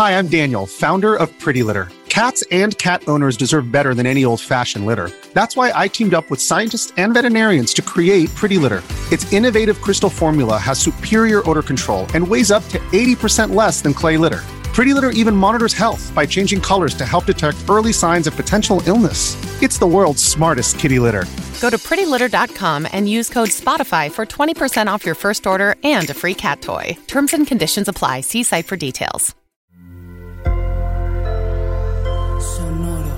Hi, I'm Daniel, founder of Pretty Litter. Cats and cat owners deserve better than any old-fashioned litter. That's why I teamed up with scientists and veterinarians to create Pretty Litter. Its innovative crystal formula has superior odor control and weighs up to 80% less than clay litter. Pretty Litter even monitors health by changing colors to help detect early signs of potential illness. It's the world's smartest kitty litter. Go to prettylitter.com and use code SPOTIFY for 20% off your first order and a free cat toy. Terms and conditions apply. See site for details. Sonoro.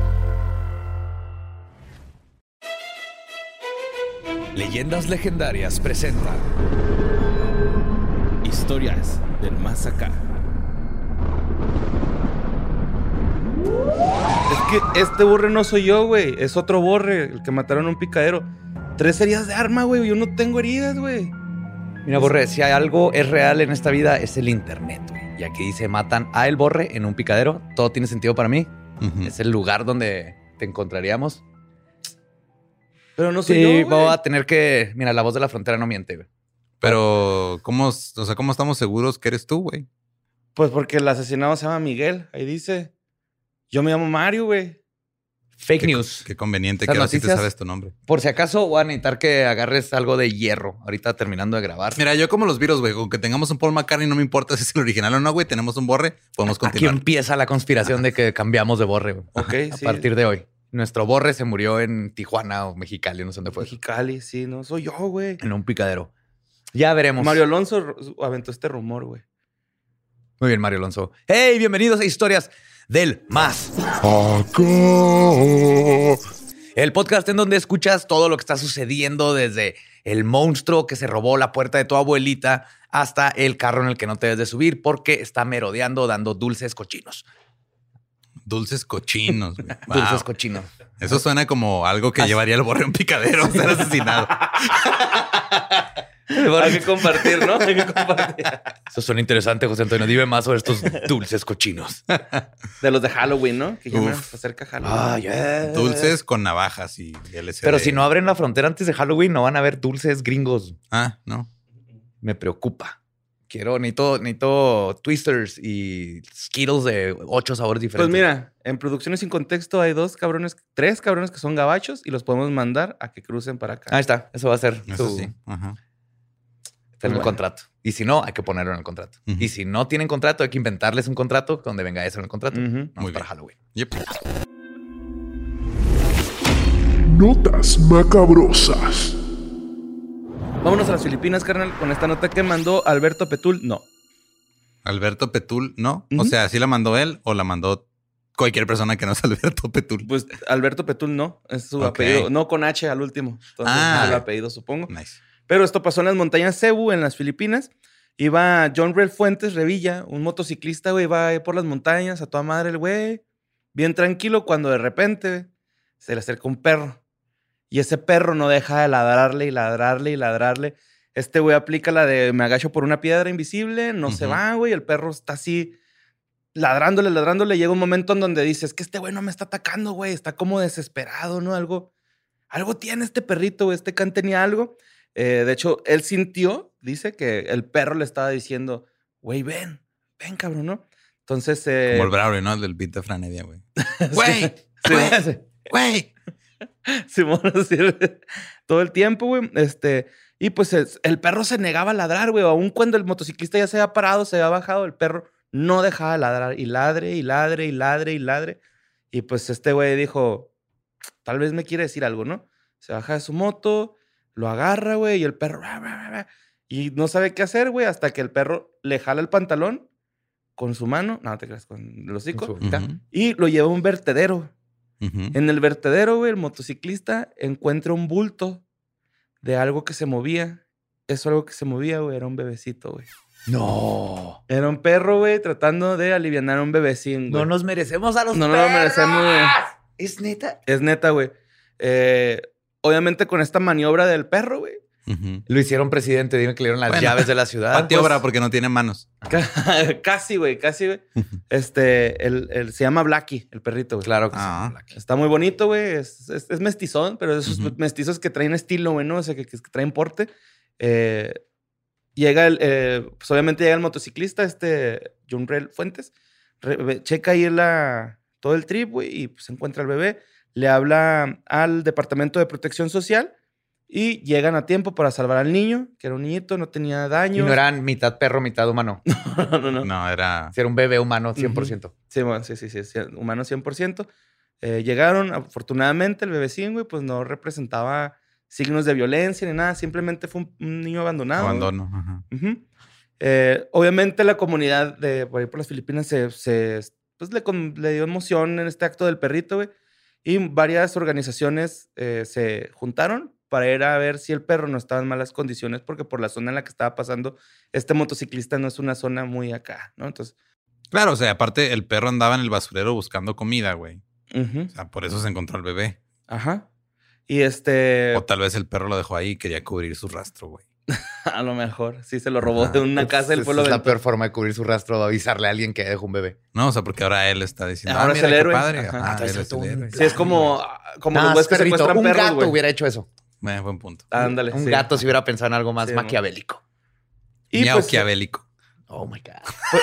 Leyendas Legendarias presenta Historias del Más Acá. Es que este Borre no soy yo, güey. Es otro Borre, el que mataron a un picadero. 3 heridas de arma, güey. Yo no tengo heridas, güey. Mira, Borre, si hay algo es real en esta vida es el internet, güey. Y aquí dice, matan a El Borre en un picadero. Todo tiene sentido para mí. Es el lugar donde te encontraríamos. Pero no soy Sí, yo, güey. voy a tener que... Mira, la voz de la frontera no miente, güey. Pero, ¿cómo estamos seguros que eres tú, güey? Pues porque el asesinado se llama Miguel. Ahí dice. Yo me llamo Mario, güey. Fake news. Qué conveniente Esas que ahora sí te noticias, sabes tu nombre. Por si acaso voy a necesitar que agarres algo de hierro. Ahorita terminando de grabar. Mira, yo como los virus, güey, con que tengamos un Paul McCartney, no me importa si es el original o no, güey. Tenemos un Borre, podemos Aquí continuar. empieza la conspiración de que cambiamos de Borre, güey. Ok, A sí. partir de hoy. Nuestro Borre se murió en Tijuana o Mexicali, no sé dónde fue. Mexicali, sí, no soy yo, güey. En un picadero. Ya veremos. Mario Alonso aventó este rumor, güey. Muy bien, Mario Alonso. ¡Hey! Bienvenidos a Historias del Más Acá. El podcast en donde escuchas todo lo que está sucediendo desde el monstruo que se robó la puerta de tu abuelita hasta el carro en el que no te debes de subir porque está merodeando dando dulces cochinos. Dulces cochinos, güey. Dulces Wow. cochinos. Eso suena como algo que llevaría el Borre a un picadero a ser asesinado. Hay que compartir, ¿no? Hay que compartir. Eso suena interesante, José Antonio. Dime más sobre estos dulces cochinos. De los de Halloween, ¿no? Que ya Uf. se acerca Halloween. Dulces con navajas y LSD. Pero si no abren la frontera antes de Halloween, no van a haber dulces gringos. Ah, no. Me preocupa. Necesito twisters y Skittles de 8 sabores Pues diferentes. mira, en Producciones Sin Contexto hay 3 cabrones que son gabachos y los podemos mandar a que crucen para acá. Ahí está. Eso va a ser Eso su- sí. Ajá. está en el Bueno. contrato. Y si no, hay que ponerlo en el contrato. Ujú. Y si no tienen contrato, hay que inventarles un contrato donde venga eso en el contrato. Ujú. Vamos Muy para bien. Halloween. Yep. Notas macabrosas. Vámonos a las Filipinas, carnal, con esta nota que mandó Alberto Petul. No. Alberto Petul, ¿no? O Ujú. sea, ¿sí la mandó él o la mandó cualquier persona que no es Alberto Petul? Pues Alberto Petul no. Es su Ok. apellido. No con H al último. Entonces, Ah. es el apellido, supongo. Nice. Pero esto pasó en las montañas Cebu, en las Filipinas. Iba John Rel Fuentes Revilla, un motociclista, güey, va ahí por las montañas, a toda madre el güey. Bien tranquilo, cuando de repente se le acerca un perro. Y ese perro no deja de ladrarle y ladrarle y ladrarle. Este güey aplica la de me agacho por una piedra invisible, no se Ujú. va, güey. El perro está así ladrándole, ladrándole. Llega un momento en donde dices, es que este güey no me está atacando, güey. Está como desesperado, ¿no? Algo tiene este perrito, güey. Este can tenía algo. De hecho, él sintió, dice, que el perro le estaba diciendo, güey, ven, cabrón, ¿no? Entonces... Como el Braulio, ¿no? El del beat de Franedia, güey. Güey, Güey. Simón, así, todo el tiempo, güey. Y pues el perro se negaba a ladrar, güey. Aún cuando el motociclista ya se había parado, se había bajado, el perro no dejaba de ladrar. Y ladre, y ladre, y ladre, y ladre. Y pues este güey dijo, tal vez me quiere decir algo, ¿no? Se baja de su moto, lo agarra, güey, y el perro... Y no sabe qué hacer, güey, hasta que el perro le jala el pantalón con su mano, no te creas, con el hocico, Con su- acá, Ujú. y lo lleva a un vertedero. Ujú. En el vertedero, güey, el motociclista encuentra un bulto de algo que se movía. Eso algo que se movía, güey, era un bebecito, güey. No. Era un perro, güey, tratando de alivianar a un bebecín, güey. No nos merecemos a los No perros. nos lo merecemos, güey. ¿Es neta? Es neta, güey. Obviamente con esta maniobra del perro, güey. Ujú. Lo hicieron presidente. Dime que le dieron las Bueno, llaves de la ciudad. Patiobra Pues, porque no tiene manos. Casi, güey, casi, güey. Se llama Blackie, el perrito, güey. Claro que Ah. sí. Está muy bonito, güey. Es mestizón, pero de esos Ujú. mestizos que traen estilo, güey, ¿no? O sea, que traen porte. Pues obviamente llega el motociclista, Junrel Fuentes, checa ahí todo el trip, güey, y pues encuentra al bebé. Le habla al Departamento de Protección Social y llegan a tiempo para salvar al niño, que era un niñito, no tenía Y daño. no eran mitad perro, mitad humano. no. No, era... Si era un bebé humano 100%. Sí, bueno, sí, humano 100%. Llegaron, afortunadamente, el bebecín, güey, pues no representaba signos de violencia ni nada. Simplemente fue un niño abandonado. Abandono. Ajá. Ujú. Obviamente la comunidad de por ahí por las Filipinas pues le dio emoción en este acto del perrito, güey. Y varias organizaciones se juntaron para ir a ver si el perro no estaba en malas condiciones, porque por la zona en la que estaba pasando, este motociclista no es una zona muy acá, ¿no? Entonces... Claro, o sea, aparte el perro andaba en el basurero buscando comida, güey. Uh-huh. O sea, por eso se encontró al bebé. Ajá. Y O tal vez el perro lo dejó ahí y quería cubrir su rastro, güey. A lo mejor. Sí, se lo robó de una casa del pueblo. Es la peor forma de cubrir su rastro, avisarle a alguien que dejó un bebé. No, o sea, porque ahora él está diciendo, Ahora mira, es el qué héroe. padre. Ajá. Ajá, él es el héroe. Sí, es como los güeyes que perrito. secuestran Un perros, gato güey. hubiera hecho eso. Buen punto. Ándale. Un sí. gato si hubiera pensado en algo más Sí, maquiavélico. Y pues, Maquiavélico. Oh my God.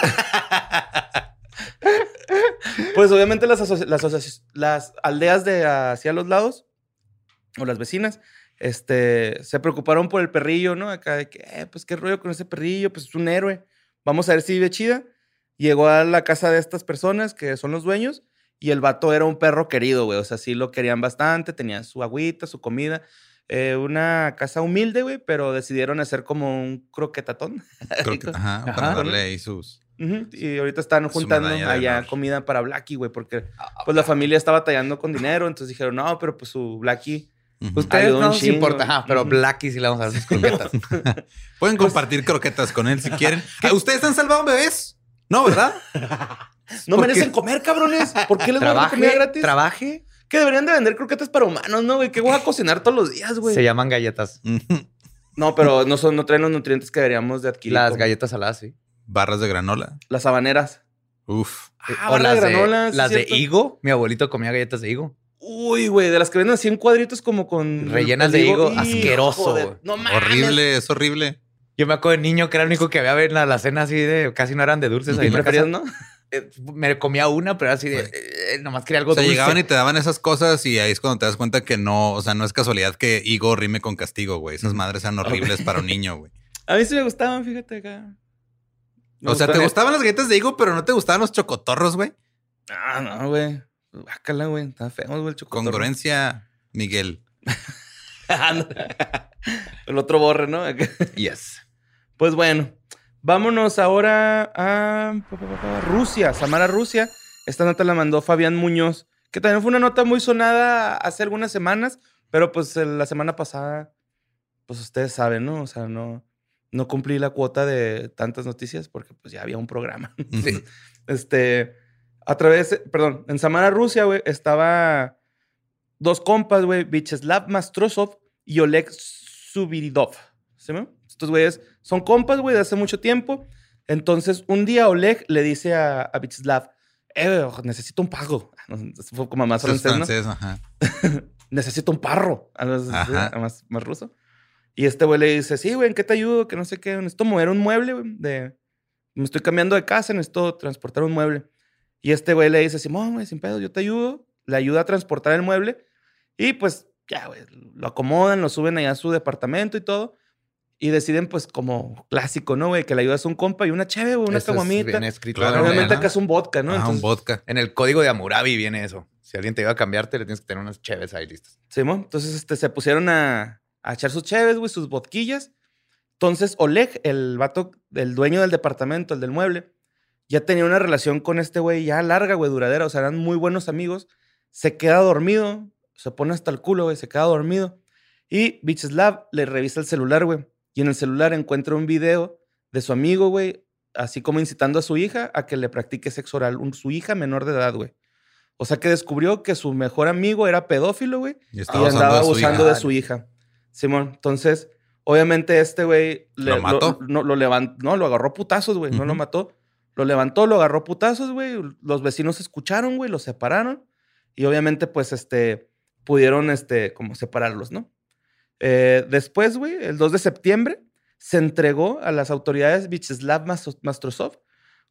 pues obviamente las aldeas de hacia los lados, o las vecinas, se preocuparon por el perrillo, ¿no? Acá de que, pues qué rollo con ese perrillo, pues es un héroe. Vamos a ver si vive chida. Llegó a la casa de estas personas que son los dueños y el vato era un perro querido, güey. O sea, sí lo querían bastante, tenía su agüita, su comida. Una casa humilde, güey, pero decidieron hacer como un croquetatón. Ajá, Ajá. para darle ahí sus... Uh-huh. Y ahorita están juntando medalla de allá honor. comida para Blackie, güey, porque pues la familia está batallando con dinero, entonces dijeron, no, pero pues su Blackie... Ujú. Ustedes Ayudó no un nos chingo. importa. Ajá, pero Ujú. Blackie sí le vamos a dar sus croquetas. Pueden compartir croquetas con él si quieren. ¿Ustedes han salvado bebés? No, ¿verdad? No ¿Por merecen qué? comer, cabrones. ¿Por qué les voy a dar comida gratis? Trabaje. Que deberían de vender croquetas para humanos, ¿no, güey? ¿Qué voy a cocinar todos los días, güey? Se llaman galletas. No, pero no traen los nutrientes que deberíamos de adquirir. Las como galletas saladas, sí. Barras de granola. Las habaneras. Uf. Ah, O barra las de granola, sí, las de cierto. higo. Mi abuelito comía galletas de higo. Uy, güey, de las que venden así en cuadritos como con... Rellenas de higo, asqueroso, de- güey. No mames. Horrible, es horrible. Yo me acuerdo de niño que era el único que había en la cena así de... Casi no eran de dulces ahí ¿Y en la preferías, casa. no? Me comía una, pero era así de... nomás quería algo O sea, dulce. llegaban y te daban esas cosas y ahí es cuando te das cuenta que no, o sea, no es casualidad que higo rime con castigo, güey. Esas madres eran horribles para un niño, güey. A mí sí me gustaban, fíjate acá. Me O sea, ¿te gustaban- gustaban las galletas de higo, pero no te gustaban los chocotorros, güey? Ah, no, güey. Bácala, güey. Está feo, güey, el chocotorro. Congruencia, Miguel. El otro borre, ¿no? Yes. Pues bueno, vámonos ahora a Rusia, Samara, Rusia. Esta nota la mandó Fabián Muñoz, que también fue una nota muy sonada hace algunas semanas, pero pues la semana pasada, pues ustedes saben, ¿no? O sea, no cumplí la cuota de tantas noticias porque pues ya había un programa. Sí. En Samara, Rusia, güey, estaba dos compas, güey, Vyacheslav Mastrosov y Oleg Subiridov. ¿Sí, no? Estos güeyes son compas, güey, de hace mucho tiempo. Entonces, un día Oleg le dice a Vyacheslav, necesito un pago. Fue como más Eso es francés, ¿no? francés, ajá. Necesito un parro. Ajá. Más ruso. Y este güey le dice, sí, güey, ¿en qué te ayudo? Que no sé qué. Necesito mover un mueble, güey. Me estoy cambiando de casa, necesito transportar un mueble. Y este güey le dice, Simón, güey, sin pedo, yo te ayudo. Le ayuda a transportar el mueble. Y pues, ya, güey, lo acomodan, lo suben allá a su departamento y todo. Y deciden, pues, como clásico, ¿no, güey? Que le ayudas a un compa y una cheve, güey, una Eso es caguamita. bien escrito. Claro, Obviamente ¿no? acá es un vodka, ¿no? Ah, un Entonces, vodka. En el código de Hammurabi viene eso. Si alguien te iba a cambiarte, le tienes que tener unas cheves ahí listas. Simón, entonces se pusieron a echar sus cheves, güey, sus vodquillas. Entonces, Oleg, el vato, el dueño del departamento, el del mueble, ya tenía una relación con este güey ya larga, güey, duradera. O sea, eran muy buenos amigos. Se queda dormido, se pone hasta el culo, güey, se queda dormido. Y Vyacheslav le revisa el celular, güey. Y en el celular encuentra un video de su amigo, güey, así como incitando a su hija a que le practique sexo oral. Su hija menor de edad, güey. O sea, que descubrió que su mejor amigo era pedófilo, güey. Y Y estaba andaba usando abusando de de su hija. Simón, entonces, obviamente este güey... ¿Lo mató? Lo agarró a putazos, güey. No lo Ujú. mató. Lo levantó, lo agarró a putazos, güey. Los vecinos escucharon, güey. Los separaron. Y obviamente, pues, pudieron, como separarlos, ¿no? Después, güey, el 2 de septiembre, se entregó a las autoridades Vyacheslav Mastrosov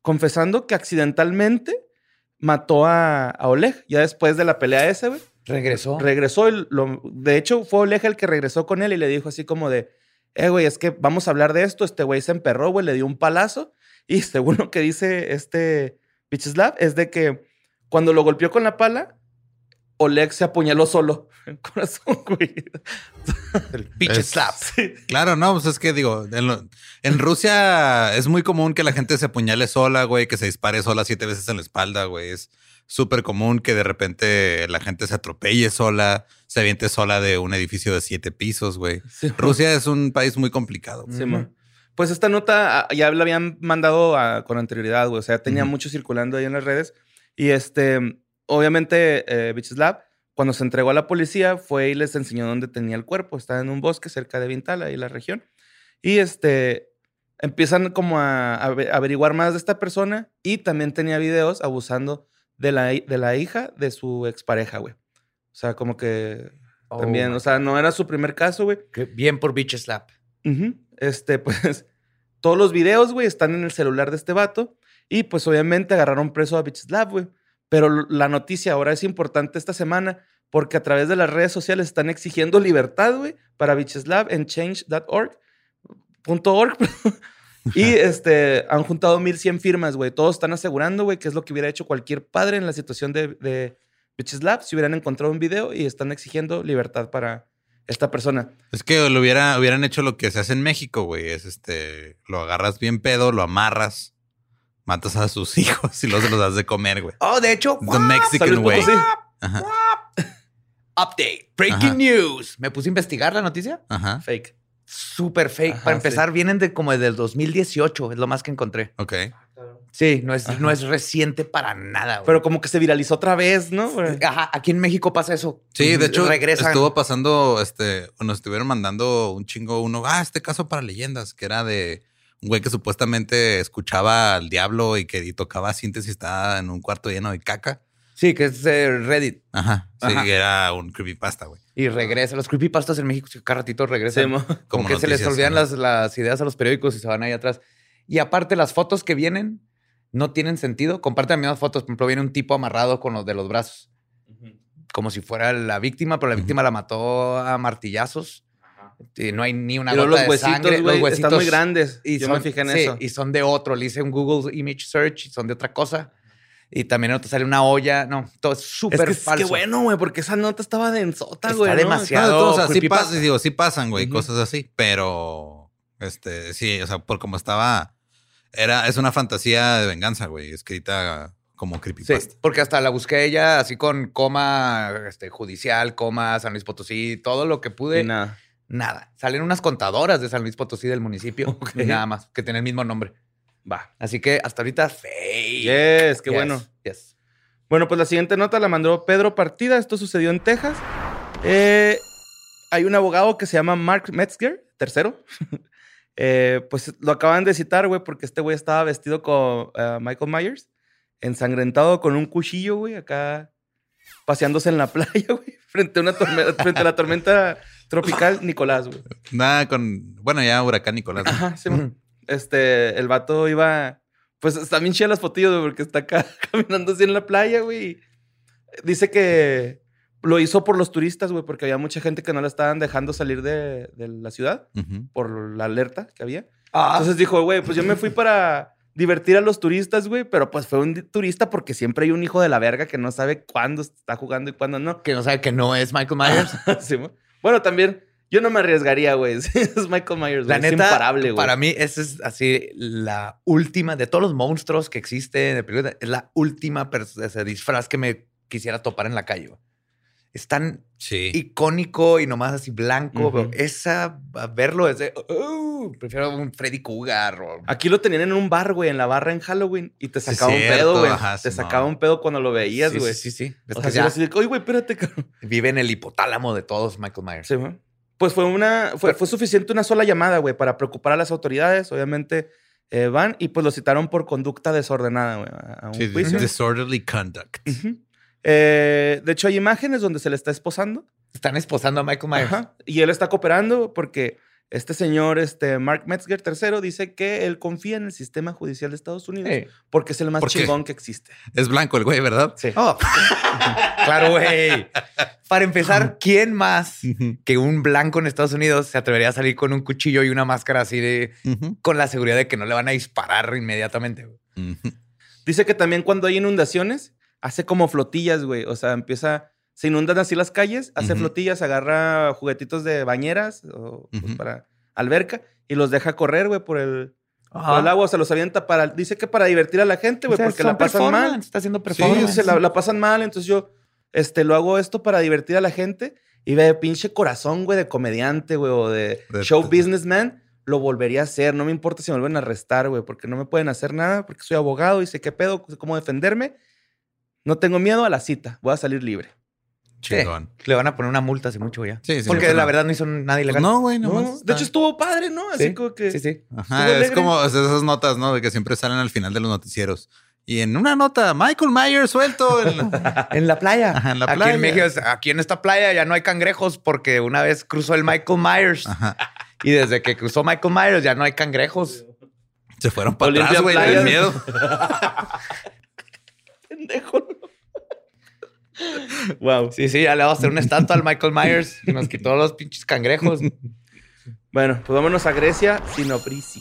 confesando que accidentalmente mató a Oleg. Ya después de la pelea ese, güey. Regresó. Regresó. De hecho, fue Oleg el que regresó con él y le dijo así como de, güey, es que vamos a hablar de esto. Este güey se emperró, güey, le dio un palazo. Y según lo que dice Vyacheslav, es de que cuando lo golpeó con la pala, Oleg se apuñaló solo en el corazón, güey. El Vyacheslav. Claro, no, pues es que digo, en Rusia es muy común que la gente se apuñale sola, güey, que se dispare sola 7 veces en la espalda, güey. Es súper común que de repente la gente se atropelle sola, se aviente sola de un edificio de 7 pisos, güey. Sí, Rusia es un país muy complicado. Sí, pues esta nota ya la habían mandado con anterioridad, güey. O sea, tenía mucho circulando ahí en las redes. Y obviamente, Vyacheslav, cuando se entregó a la policía, fue y les enseñó dónde tenía el cuerpo. Estaba en un bosque cerca de Vintal, ahí en la región. Y empiezan como a averiguar más de esta persona. Y también tenía videos abusando de la hija de su expareja, güey. O sea, como que también, o sea, no era su primer caso, güey. Bien por Vyacheslav. Pues, todos los videos, güey, están en el celular de este vato. Y, pues, obviamente agarraron preso a Vyacheslav, güey. Pero la noticia ahora es importante esta semana porque a través de las redes sociales están exigiendo libertad, güey, para Vyacheslav en change.org. Y han juntado 1,100 firmas, güey. Todos están asegurando, güey, que es lo que hubiera hecho cualquier padre en la situación de Vyacheslav si hubieran encontrado un video y están exigiendo libertad para esta persona. Es que hubieran hecho lo que se hace en México, güey. Es lo agarras bien pedo, lo amarras, matas a sus hijos y luego se los das de comer, güey. Oh, de hecho, The Mexican way. Update. Breaking news. Me puse a investigar la noticia. Ajá. Fake. Súper fake. Para empezar, vienen como desde el 2018. Es lo más que encontré. Ok. Sí, no es reciente para nada, güey. Pero como que se viralizó otra vez, ¿no? Ajá, aquí en México pasa eso. Sí, de hecho, regresan. Estuvo pasando, nos estuvieron mandando un chingo este caso para leyendas, que era de un güey que supuestamente escuchaba al diablo y tocaba síntesis, estaba en un cuarto lleno de caca. Sí, que es Reddit. Ajá. Sí, era un creepypasta, güey. Y regresa. Los creepypastas en México cada ratito regresan. Sí, como que se les olvidan las ideas a los periódicos y se van ahí atrás. Y aparte, las fotos que vienen no tienen sentido. Comparten las mismas fotos. Por ejemplo, viene un tipo amarrado con los de los brazos. Como si fuera la víctima, pero la víctima la mató a martillazos. Y no hay ni una gota de sangre. Los huesitos están muy grandes. Y yo me fijé en eso. Y son de otro. Le hice un Google Image Search y son de otra cosa. Y también no te sale una olla. No, todo es súper falso. Es que bueno, güey, porque esa nota estaba densota, güey. Está demasiado. O sea, sí pasan, güey, cosas así. Pero, sí, o sea, por como estaba... Es una fantasía de venganza, güey, escrita como creepypasta. Sí, porque hasta la busqué ella así con coma judicial, coma San Luis Potosí, todo lo que pude. Y nada. Salen unas contadoras de San Luis Potosí del municipio. Y nada más, que tiene el mismo nombre. Va. Así que hasta ahorita, fake. Yes, qué bueno. Yes. Bueno, pues la siguiente nota la mandó Pedro Partida. Esto sucedió en Texas. Hay un abogado que se llama Mark Metzger, tercero. Pues lo acaban de citar, güey, porque este güey estaba vestido con Michael Myers, ensangrentado con un cuchillo, güey, acá paseándose en la playa, güey, frente a la tormenta tropical Nicolás, güey. Ya huracán Nicolás. Ajá, sí, el vato iba, pues están bien chidas las fotillos, güey, porque está acá caminando así en la playa, güey. Dice que lo hizo por los turistas, güey, porque había mucha gente que no la estaban dejando salir de la ciudad por la alerta que había. Entonces dijo, güey, pues yo me fui para divertir a los turistas, güey, pero pues fue un turista porque siempre hay un hijo de la verga que no sabe cuándo está jugando y cuándo no. Que no sabe que no es Michael Myers. Sí, bueno, también yo no me arriesgaría, güey. Es Michael Myers, la neta, es imparable, güey. Para mí, esa es así la última de todos los monstruos que existen. Es la última ese disfraz que me quisiera topar en la calle, güey. Es tan icónico y nomás así blanco. Pero verlo es de... prefiero un Freddy Krueger. Aquí lo tenían en un bar, güey, en la barra en Halloween. Y te sacaba un pedo, güey. Te sacaba un pedo cuando lo veías, güey. Sí. O sea, así de, oye, güey, espérate, cabrón. Vive en el hipotálamo de todos Michael Myers. Sí, güey. Pues fue suficiente una sola llamada, güey, para preocupar a las autoridades. Obviamente van y pues lo citaron por conducta desordenada, güey, a un juicio. Disorderly conduct. De hecho, hay imágenes donde se le está esposando. Están esposando a Michael Myers. Ajá. Y él está cooperando porque Este señor, Mark Metzger III, dice que él confía en el sistema judicial de Estados Unidos porque es el más ¿Por qué? chingón que existe. Es blanco el güey, ¿verdad? Sí. Oh. Claro, güey. Para empezar, ¿quién más que un blanco en Estados Unidos se atrevería a salir con un cuchillo y una máscara así de con la seguridad de que no le van a disparar inmediatamente? Dice que también cuando hay inundaciones, hace como flotillas, güey. O sea, se inundan así las calles, hace flotillas, agarra juguetitos de bañeras o pues, para alberca y los deja correr, güey, por el agua. O sea, los avienta dice que para divertir a la gente, güey, porque la pasan mal. Está haciendo performance. Sí, la pasan mal. Entonces yo, lo hago esto para divertir a la gente y ve pinche corazón, güey, de comediante, güey, o de show businessman. Lo volvería a hacer. No me importa si me vuelven a arrestar, güey, porque no me pueden hacer nada, porque soy abogado y sé qué pedo, sé cómo defenderme. No tengo miedo a la cita. Voy a salir libre. Chingón. Le van a poner una multa hace mucho ya. Sí, porque la verdad no hizo nada ilegal. No, güey, No, de hecho, estuvo padre, ¿no? Así como que... Sí. Ajá, es como esas notas, ¿no? De que siempre salen al final de los noticieros. Y en una nota, Michael Myers suelto en la playa. Ajá, en la playa. Aquí en México, aquí en esta playa ya no hay cangrejos porque una vez cruzó el Michael Myers. Ajá. Y desde que cruzó Michael Myers ya no hay cangrejos. Se fueron para atrás, güey, del miedo. Pendejo. Wow. Sí, ya le vamos a hacer una estatua al Michael Myers y nos quitó los pinches cangrejos. Bueno, pues vámonos a Grecia. Sinobrisi.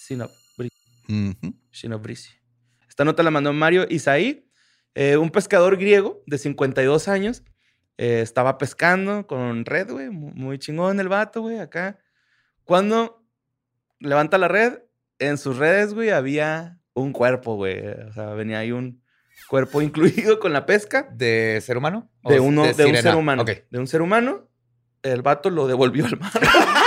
Esta nota la mandó Mario Isaí, un pescador griego de 52 años. Estaba pescando con red, güey. Muy chingón el vato, güey, acá. Cuando levanta la red, en sus redes, güey, había un cuerpo, güey. O sea, venía ahí un cuerpo incluido con la pesca. ¿De ser humano? De un ser humano. Okay. De un ser humano. El vato lo devolvió al mar.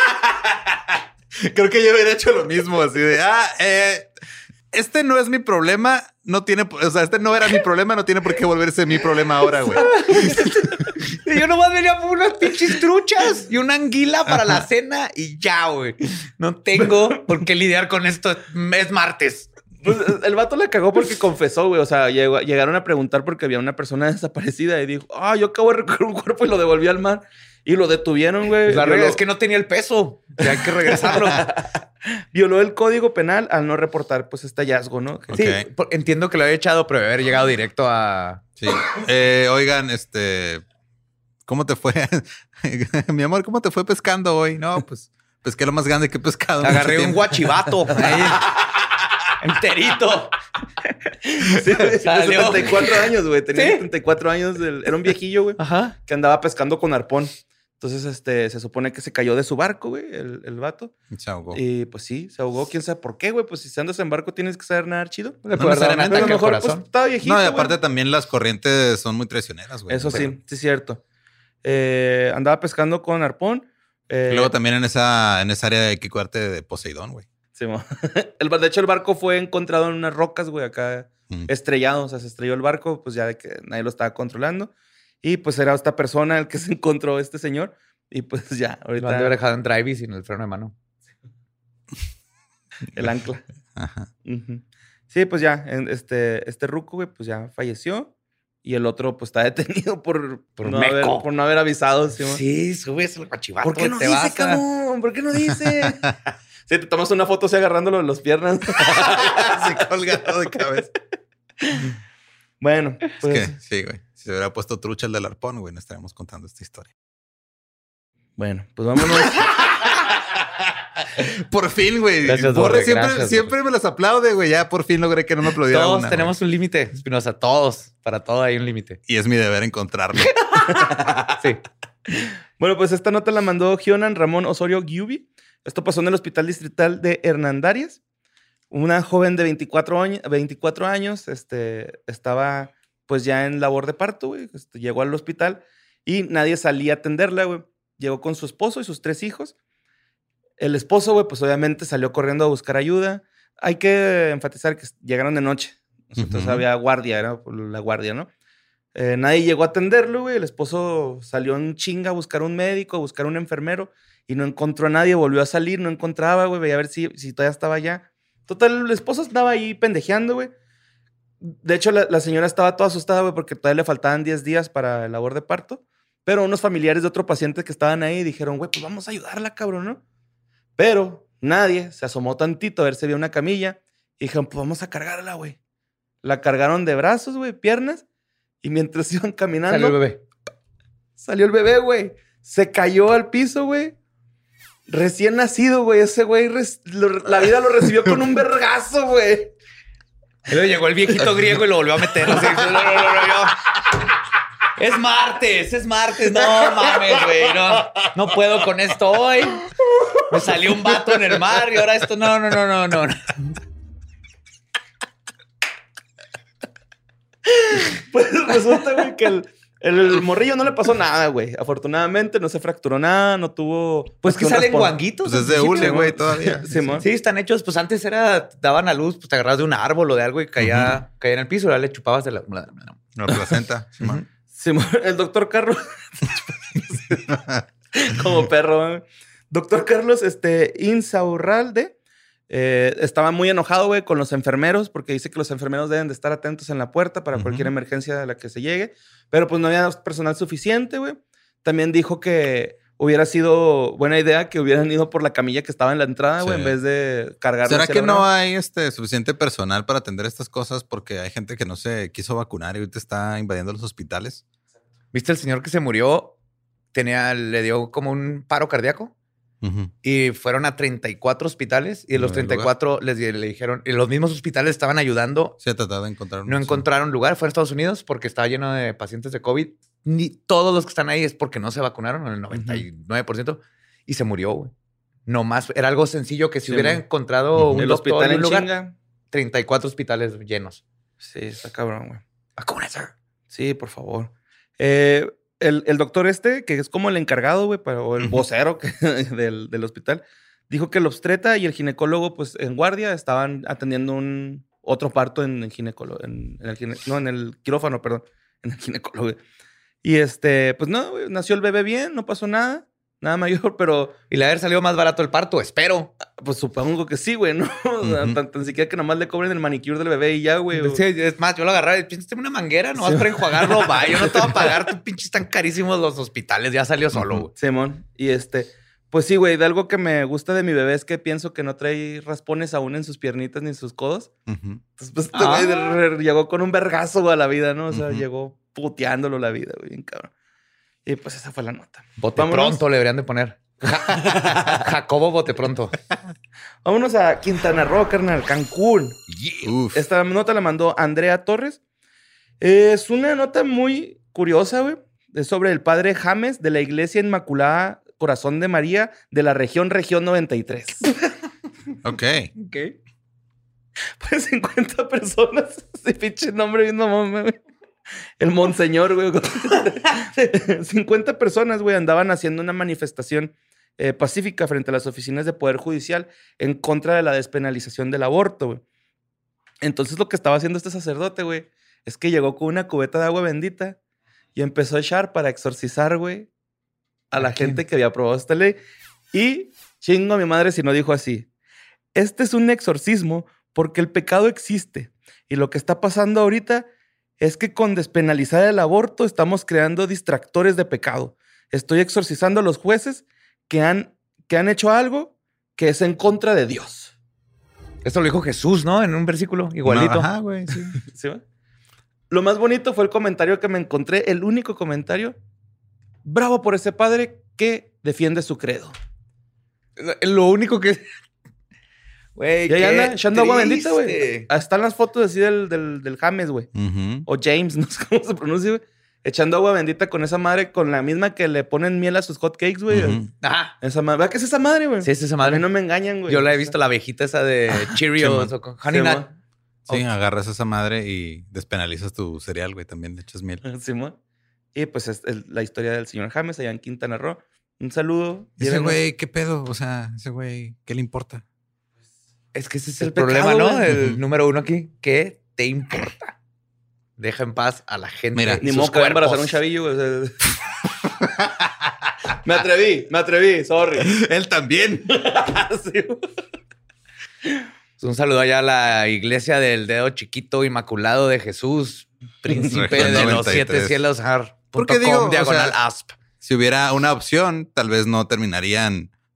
Creo que yo hubiera hecho lo mismo, así de, este no es mi problema, este no era mi problema, no tiene por qué volverse mi problema ahora, güey. Y yo nomás venía por unas pinches truchas y una anguila para la cena y ya, güey. No tengo por qué lidiar con esto. Es martes. Pues el vato la cagó porque confesó, güey. O sea, llegaron a preguntar porque había una persona desaparecida y dijo, yo acabo de recoger un cuerpo y lo devolví al mar. Y lo detuvieron, güey. La regla es que no tenía el peso. Ya hay que regresarlo. Violó el código penal al no reportar, pues, este hallazgo, ¿no? Sí, entiendo que lo había echado, pero debe haber llegado directo a... Sí. Oigan, ¿cómo te fue? Mi amor, ¿cómo te fue pescando hoy? No, pues, pesqué lo más grande que he pescado. Agarré un guachivato. Enterito. Sí, de 74 años, güey. Tenía 74 años. Era un viejillo, güey. Ajá. Que andaba pescando con arpón. Entonces, se supone que se cayó de su barco, güey, el vato. Se ahogó. Y pues sí, se ahogó. ¿Quién sabe por qué, güey? Pues si andas en barco tienes que saber nadar chido. No necesariamente a lo mejor corazón. pues, estaba viejito, No, y aparte güey. también las corrientes son muy traicioneras, güey. Eso sí es cierto. Andaba pescando con arpón. Y luego también en esa área hay que cuidarte de Poseidón, güey. Sí, de hecho, el barco fue encontrado en unas rocas, güey, acá estrellado. O sea, se estrelló el barco, pues ya de que nadie lo estaba controlando. Y pues era esta persona el que se encontró este señor. Y pues ya, ahorita... Lo han de haber dejado en drive y sin el freno de mano. El ancla. Ajá. Sí, pues ya, este ruco, güey, pues ya falleció. Y el otro, pues, está detenido por no haber avisado. Sí, subes el guachivato. ¿Por qué no dice, cabrón? ¿Por qué no dice? Sí, te tomas una foto así agarrándolo de las piernas. Así colgado de cabeza. Bueno, pues... Es que, sí, güey. Si se hubiera puesto trucha el del arpón, güey, no estaríamos contando esta historia. Bueno, pues vámonos. Por fin, güey. Gracias, Borre, gracias, siempre me las aplaude, güey. Ya por fin logré que no me aplaudiera Todos una, tenemos un límite, Espinosa. Todos. Para todo hay un límite. Y es mi deber encontrarlo. Sí. Bueno, pues esta nota la mandó Gionan Ramón Osorio Giubi. Esto pasó en el Hospital Distrital de Hernandarias. Una joven de 24 años estaba pues ya en labor de parto, güey. Llegó al hospital y nadie salía a atenderla, güey. Llegó con su esposo y sus 3 hijos. El esposo, güey, pues obviamente salió corriendo a buscar ayuda. Hay que enfatizar que llegaron de noche. Entonces había guardia, era la guardia, ¿no? Nadie llegó a atenderlo, güey. El esposo salió en chinga a buscar un médico, a buscar un enfermero y no encontró a nadie. Volvió a salir, no encontraba, güey. Veía a ver si todavía estaba allá. Total, el esposo estaba ahí pendejeando, güey. De hecho, la señora estaba toda asustada, güey, porque todavía le faltaban 10 días para el labor de parto. Pero unos familiares de otro paciente que estaban ahí dijeron, güey, pues vamos a ayudarla, cabrón, ¿no? Pero nadie se asomó tantito a ver si había una camilla. Y dijeron, pues vamos a cargarla, güey. La cargaron de brazos, güey, piernas. Y mientras iban caminando... Salió el bebé. Salió el bebé, güey. Se cayó al piso, güey. Recién nacido, güey. Ese güey, la vida lo recibió con un vergazo, güey. Y luego llegó el viejito griego y lo volvió a meter. Así, Es martes. No mames, güey. No puedo con esto hoy. Me salió un vato en el mar y ahora esto. No. Pues resulta, güey, que el morrillo no le pasó nada, güey. Afortunadamente no se fracturó nada, no tuvo... Pues que salen guanguitos. Pues es de hule, güey, todavía. Sí, están hechos. Pues antes daban a luz, pues te agarras de un árbol o de algo y caía en el piso. Y le chupabas de la placenta. Simón. El doctor Carlos... Como perro, güey. Doctor Carlos Insaurralde estaba muy enojado, güey, con los enfermeros porque dice que los enfermeros deben de estar atentos en la puerta para cualquier emergencia a la que se llegue. Pero pues no había personal suficiente, güey. También dijo que hubiera sido buena idea que hubieran ido por la camilla que estaba en la entrada, güey, en vez de cargar. ¿Será que no hay suficiente personal para atender estas cosas? Porque hay gente que no se quiso vacunar y ahorita está invadiendo los hospitales. ¿Viste el señor que se murió? Le dio como un paro cardíaco. Y fueron a 34 hospitales y de los 34 le dijeron, y los mismos hospitales estaban ayudando. Se ha tratado de encontrar No encontraron lugar. Fue en Estados Unidos porque estaba lleno de pacientes de COVID. Ni todos los que están ahí es porque no se vacunaron, el 99%. Y se murió, güey. No más. Era algo sencillo que si hubiera encontrado un hospital en un lugar, chinga. 34 hospitales llenos. Sí, está cabrón, güey. Vacúnese. Sí, por favor. El doctor que es como el encargado, güey, o el vocero del hospital, dijo que el obstetra y el ginecólogo, pues, en guardia, estaban atendiendo otro parto en el quirófano, perdón, en el ginecólogo. Y pues no, güey, nació el bebé bien, no pasó nada mayor, pero... ¿Y le haber salido más barato el parto? Espero. Pues supongo que sí, güey, ¿no? O sea, tan siquiera que nomás le cobren el manicure del bebé y ya, güey. Sí, es más, yo lo agarraba y piénsate una manguera, no vas para enjuagarlo, va. Yo no te voy a pagar, tus pinches tan carísimos los hospitales, ya salió solo, güey. Simón. Y pues sí, güey, de algo que me gusta de mi bebé es que pienso que no trae raspones aún en sus piernitas ni en sus codos. Entonces, pues este güey llegó con un vergazo, güey, a la vida, ¿no? O sea, llegó puteándolo la vida, güey, bien cabrón. Y pues esa fue la nota. Bote pronto le deberían de poner. Jacobo Bote Pronto. Vámonos a Quintana Roo, carnal, Cancún. Yeah. Esta nota la mandó Andrea Torres. Es una nota muy curiosa, güey. Es sobre el padre James de la Iglesia Inmaculada Corazón de María de la región 93. Ok. Pues 50 personas. Ese pinche nombre bien mamón, güey. El monseñor, güey. 50 personas, güey, andaban haciendo una manifestación pacífica frente a las oficinas de Poder Judicial en contra de la despenalización del aborto, güey. Entonces lo que estaba haciendo este sacerdote, güey, es que llegó con una cubeta de agua bendita y empezó a echar para exorcizar, güey, a la gente que había aprobado esta ley. Y chingo a mi madre si no dijo así. Este es un exorcismo porque el pecado existe. Y lo que está pasando ahorita es que con despenalizar el aborto estamos creando distractores de pecado. Estoy exorcizando a los jueces que han hecho algo que es en contra de Dios. Esto lo dijo Jesús, ¿no? En un versículo igualito. Ajá, güey, sí. ¿Sí, va? Lo más bonito fue el comentario que me encontré, el único comentario. Bravo por ese padre que defiende su credo. Lo único que... Güey, y ahí anda echando agua bendita, güey. Están las fotos así del James, güey. O James, no sé cómo se pronuncia, güey. Echando agua bendita con esa madre, con la misma que le ponen miel a sus hot cakes, güey. Ajá. Esa madre. ¿Verdad que es esa madre, güey? Sí, es esa madre. A mí no me engañan, güey. Yo la he visto, la abejita esa de Cheerios o con Honey Nut. Sí, agarras esa madre y despenalizas tu cereal, güey. También le echas miel. Simón. Y pues es la historia del señor James allá en Quintana Roo. Un saludo. Ese güey, ¿qué pedo? O sea, ese güey, ¿qué le importa? Es que ese es el problema, ¿no? El número uno aquí. ¿Qué te importa? Deja en paz a la gente. Mira, ni modo que va a embarazar un chavillo, güey. O sea, me atreví, sorry. Él también. Sí. Un saludo allá a la iglesia del dedo chiquito inmaculado de Jesús, príncipe de los 7 cielos. Porque digo, diagonal o sea, ASP. Si hubiera una opción, tal vez no terminarían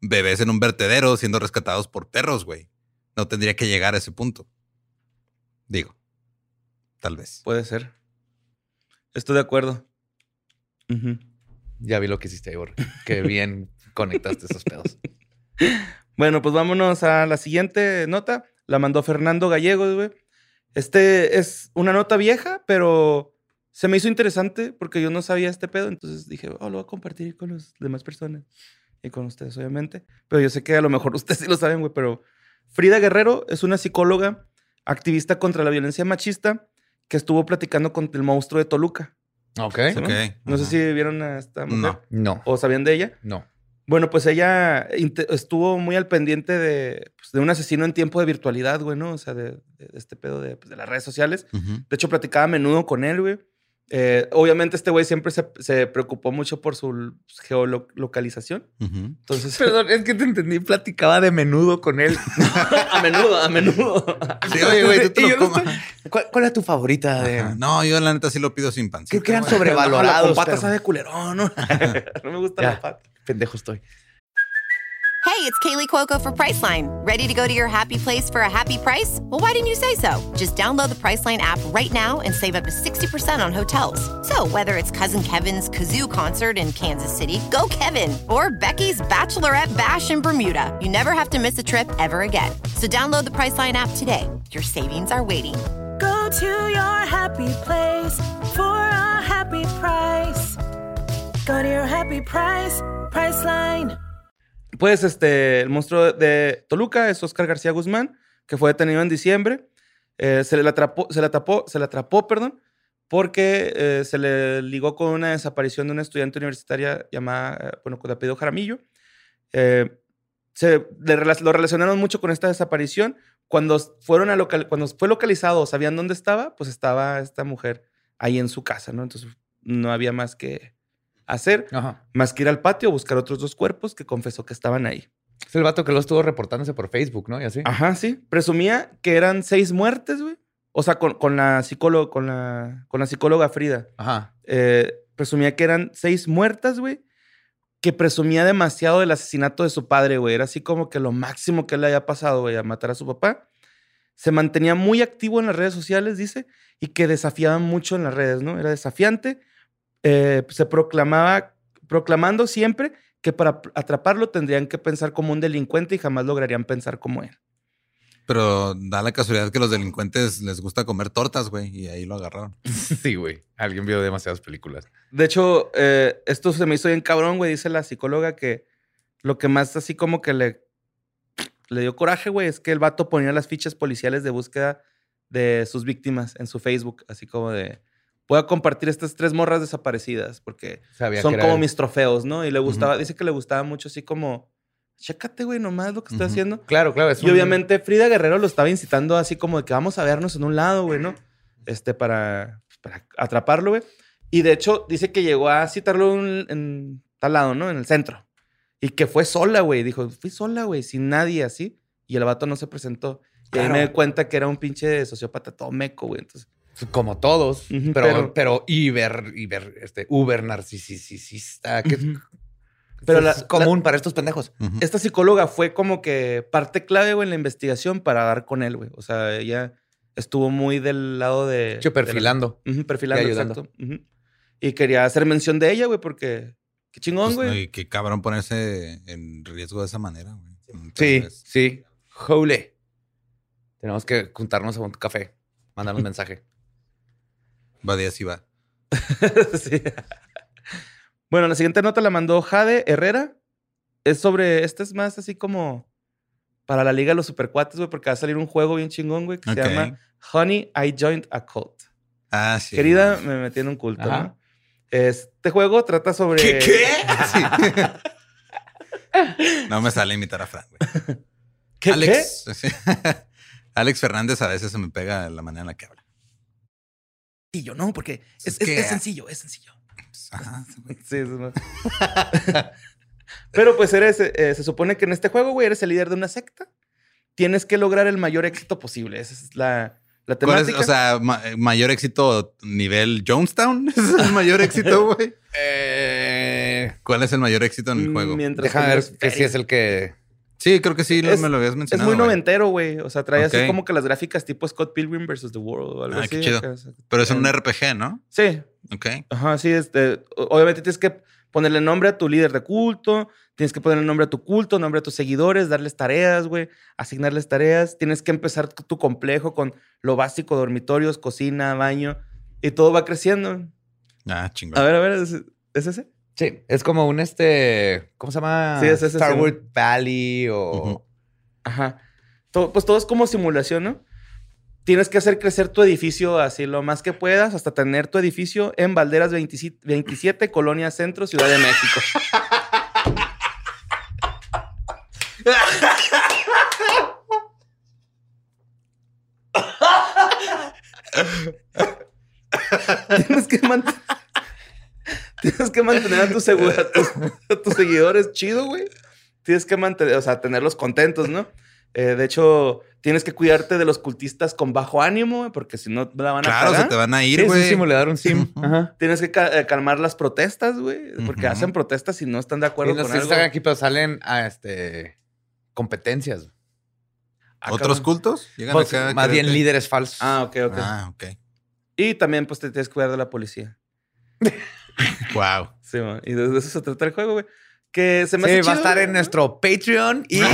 bebés en un vertedero siendo rescatados por perros, güey. No tendría que llegar a ese punto. Digo, tal vez. Puede ser. Estoy de acuerdo. Ya vi lo que hiciste ahí, Borre. Qué bien conectaste esos pedos. Bueno, pues vámonos a la siguiente nota. La mandó Fernando Gallegos, güey. Es una nota vieja, pero se me hizo interesante porque yo no sabía este pedo. Entonces dije, lo voy a compartir con las demás personas. Y con ustedes, obviamente. Pero yo sé que a lo mejor ustedes sí lo saben, güey. Pero Frida Guerrero es una psicóloga, activista contra la violencia machista, que estuvo platicando con el monstruo de Toluca. Ok. ¿Sí, no? No sé si vieron a esta mujer. No. ¿O sabían de ella? No. Bueno, pues ella estuvo muy al pendiente de un asesino en tiempo de virtualidad, güey, ¿no? O sea, de este pedo de las redes sociales. Ujú. De hecho, platicaba a menudo con él, güey. Obviamente este güey siempre se preocupó mucho por su geolocalización. Ujú. Entonces, Perdón, es que te entendí. Platicaba de menudo con él. a menudo. Sí, oye, güey, tú te Y lo yo no comas. estoy- ¿Cuál es tu favorita? Ajá. No, yo la neta sí lo pido sin pancita. Creo que eran güey. sobrevalorados. Con patas pero- sabe culerón, ¿no? No me gusta Ya. la pata. Pendejo estoy. Hey, it's Kaylee Cuoco for Priceline. Ready to go to your happy place for a happy price? Well, why didn't you say so? Just download the Priceline app right now and save up to 60% on hotels. So whether it's Cousin Kevin's Kazoo Concert in Kansas City, go Kevin, or Becky's Bachelorette Bash in Bermuda, you never have to miss a trip ever again. So download the Priceline app today. Your savings are waiting. Go to your happy place for a happy price. Go to your happy price, Priceline. Pues el monstruo de Toluca es Oscar García Guzmán, que fue detenido en diciembre. Se le atrapó, porque se le ligó con una desaparición de una estudiante universitaria llamada, con apellido Jaramillo. Lo relacionaron mucho con esta desaparición. Cuando fue localizado, sabían dónde estaba, pues estaba esta mujer ahí en su casa, ¿no? Entonces no había más que hacer, Ajá. más que ir al patio a buscar otros 2 cuerpos que confesó que estaban ahí. Es el vato que lo estuvo reportándose por Facebook, ¿no? Y así. Ajá, sí. Presumía que eran 6 muertes, güey. O sea, con la psicóloga Frida. Ajá. Presumía que eran 6 muertas, güey. Que presumía demasiado del asesinato de su padre, güey. Era así como que lo máximo que le había pasado, güey, a matar a su papá. Se mantenía muy activo en las redes sociales, dice, y que desafiaba mucho en las redes, ¿no? Era desafiante. Se proclamando siempre que para atraparlo tendrían que pensar como un delincuente y jamás lograrían pensar como él. Pero da la casualidad que los delincuentes les gusta comer tortas, güey, y ahí lo agarraron. Sí, güey. Alguien vio demasiadas películas. De hecho, esto se me hizo bien cabrón, güey. Dice la psicóloga que lo que más así como que le dio coraje, güey, es que el vato ponía las fichas policiales de búsqueda de sus víctimas en su Facebook. Así como de, voy a compartir estas 3 morras desaparecidas porque Sabía son que era como él. mis trofeos, ¿no? Y le gustaba, dice que le gustaba mucho así como, chécate, güey, nomás lo que estoy haciendo. Claro. Y obviamente Frida Guerrero lo estaba incitando así como de que vamos a vernos en un lado, güey, ¿no? Para atraparlo, güey. Y de hecho dice que llegó a citarlo en tal lado, ¿no? En el centro. Y que fue sola, güey. Dijo, fui sola, güey, sin nadie así. Y el vato no se presentó. Y ahí Claro. me di cuenta que era un pinche sociópata todo meco, güey. Entonces, Como todos. Ujú, pero uber narcisista. Que Ujú. pero es común para estos pendejos. Ujú. esta psicóloga fue como que parte clave, güey, en la investigación para dar con él, güey. O sea, ella estuvo muy del lado de... Yo perfilando. Perfilando, Y ayudando. exacto. Ujú. Y quería hacer mención de ella, güey, porque... Qué chingón, Pues, güey. y qué cabrón ponerse en riesgo de esa manera, güey. Sí, Entonces, sí. Holy. Tenemos que juntarnos a un café. Mandarnos mensaje. Va de así va. Sí. Bueno, la siguiente nota la mandó Jade Herrera. Es sobre... Este es más así como... Para la Liga de los Supercuates, güey, porque va a salir un juego bien chingón, güey, que Ok. se llama Honey, I Joined a Cult. Ah, sí. Querida, me metí en un culto, Ajá. ¿no? Este juego trata sobre... ¿Qué? Sí. No me sale imitar a Fran, güey. ¿Qué? Alex. Sí. Alex Fernández a veces se me pega la manera en la que habla. Sencillo, ¿no? Porque Es que- es sencillo, es sencillo. Ajá. Sí, es más. Pero pues se supone que en este juego, güey, eres el líder de una secta. Tienes que lograr el mayor éxito posible. Esa es la ¿Cuál es, temática. o sea, mayor éxito nivel Jonestown? ¿Ese es el mayor éxito, güey? ¿Cuál es el mayor éxito en el juego? Déjame ver que sí es el que... Sí, creo que sí, me lo habías Es mencionado. muy güey. noventero, güey. O sea, trae así Ok. como que las gráficas tipo Scott Pilgrim vs. The World o algo así. Qué chido. O sea, Pero es un RPG, ¿no? Sí. Ok. Ajá, sí. Obviamente tienes que ponerle nombre a tu líder de culto, tienes que ponerle nombre a tu culto, nombre a tus seguidores, darles tareas, güey, asignarles tareas. Tienes que empezar tu complejo con lo básico, dormitorios, cocina, baño, y todo va creciendo. Chingón. A ver, ¿es ese? Sí, es como un ¿cómo se llama? Sí, es ese, Starwood Valley o... Ujú. Ajá. Pues todo es como simulación, ¿no? Tienes que hacer crecer tu edificio así lo más que puedas hasta tener tu edificio en Valderas 27, Colonia Centro, Ciudad de México. Tienes que mantener a tus seguidores chido, güey. Tienes que mantener, o sea, tenerlos contentos, ¿no? De hecho, tienes que cuidarte de los cultistas con bajo ánimo, güey, porque si no la van a Claro, cagar. se te van a Sí, ir, es un güey. simulador, un sim. Ajá. Tienes que calmar las protestas, güey, porque Ujú. hacen protestas y no están de Sí, acuerdo no con sé si algo. están aquí, pero salen a competencias. ¿Otros cabrón. cultos? Llegan Pues, acá a más bien quererte- líderes falsos. Ok. Ok. Y también, pues, te tienes que cuidar de la policía. Wow. Sí, man. Y de eso se trata el juego, güey. Que se me Sí, hace va a chido, estar en ¿no? nuestro Patreon y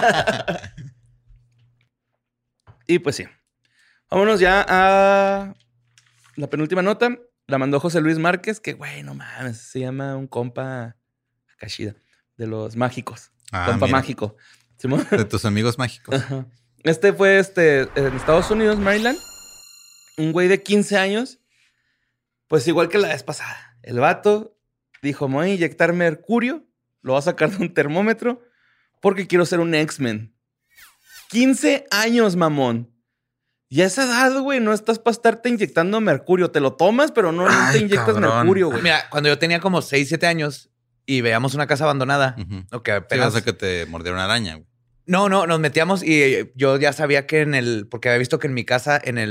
Y pues sí. Vámonos ya a la penúltima nota. La mandó José Luis Márquez, que, güey, no mames, se llama un compa acá chida, de los mágicos. Compa Mira, mágico. ¿Simón? de tus amigos mágicos. Ajá. Este fue en Estados Unidos, Maryland. Un güey de 15 años. Pues igual que la vez pasada. El vato dijo, me voy a inyectar mercurio. Lo voy a sacar de un termómetro porque quiero ser un X-Men. 15 años, mamón. Y a esa edad, güey, no estás para estarte inyectando mercurio. Te lo tomas, pero no te Ay, inyectas cabrón. mercurio, güey. Mira, cuando yo tenía como 6, 7 años y veíamos una casa abandonada, Ujú. o que Sí, apenas... o sea que te mordió una araña, güey. No, nos metíamos y yo ya sabía que porque había visto que en mi casa, donde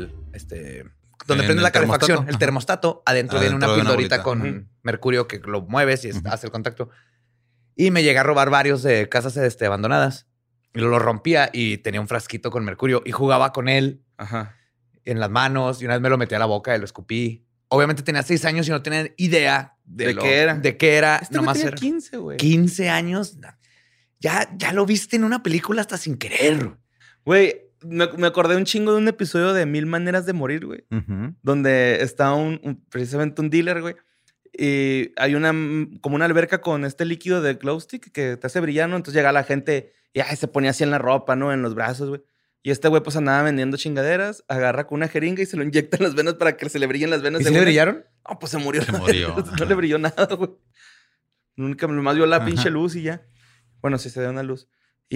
En prende el la calefacción, termostato. el termostato, adentro viene una Adentro de una pildorita bolita. con Ujú. mercurio que lo mueves y Ujú. hace el contacto. Y me llegué a robar varios de casas abandonadas. Y lo rompía y tenía un frasquito con mercurio y jugaba con él Ajá. en las manos y una vez me lo metí a la boca y lo escupí. Obviamente tenía 6 años y no tenía idea ¿De qué era? De qué era. Este güey Nomás tenía era 15, güey. 15 años. Ya lo viste en una película hasta sin querer. Güey, me acordé un chingo de un episodio de 1000 maneras de morir, güey. Ujú. Donde está precisamente un dealer, güey. Y hay como una alberca con este líquido de glow stick que te hace brillar, ¿no? Entonces llega la gente y se ponía así en la ropa, ¿no? En los brazos, güey. Y este güey pues andaba vendiendo chingaderas, agarra con una jeringa y se lo inyecta en las venas para que se le brillen las venas. ¿Y si de le una. brillaron? No, pues se murió. Se murió, No ajá. le brilló nada, güey. Nunca más vio la Ajá. pinche luz y ya. Bueno, sí se dio una luz. Y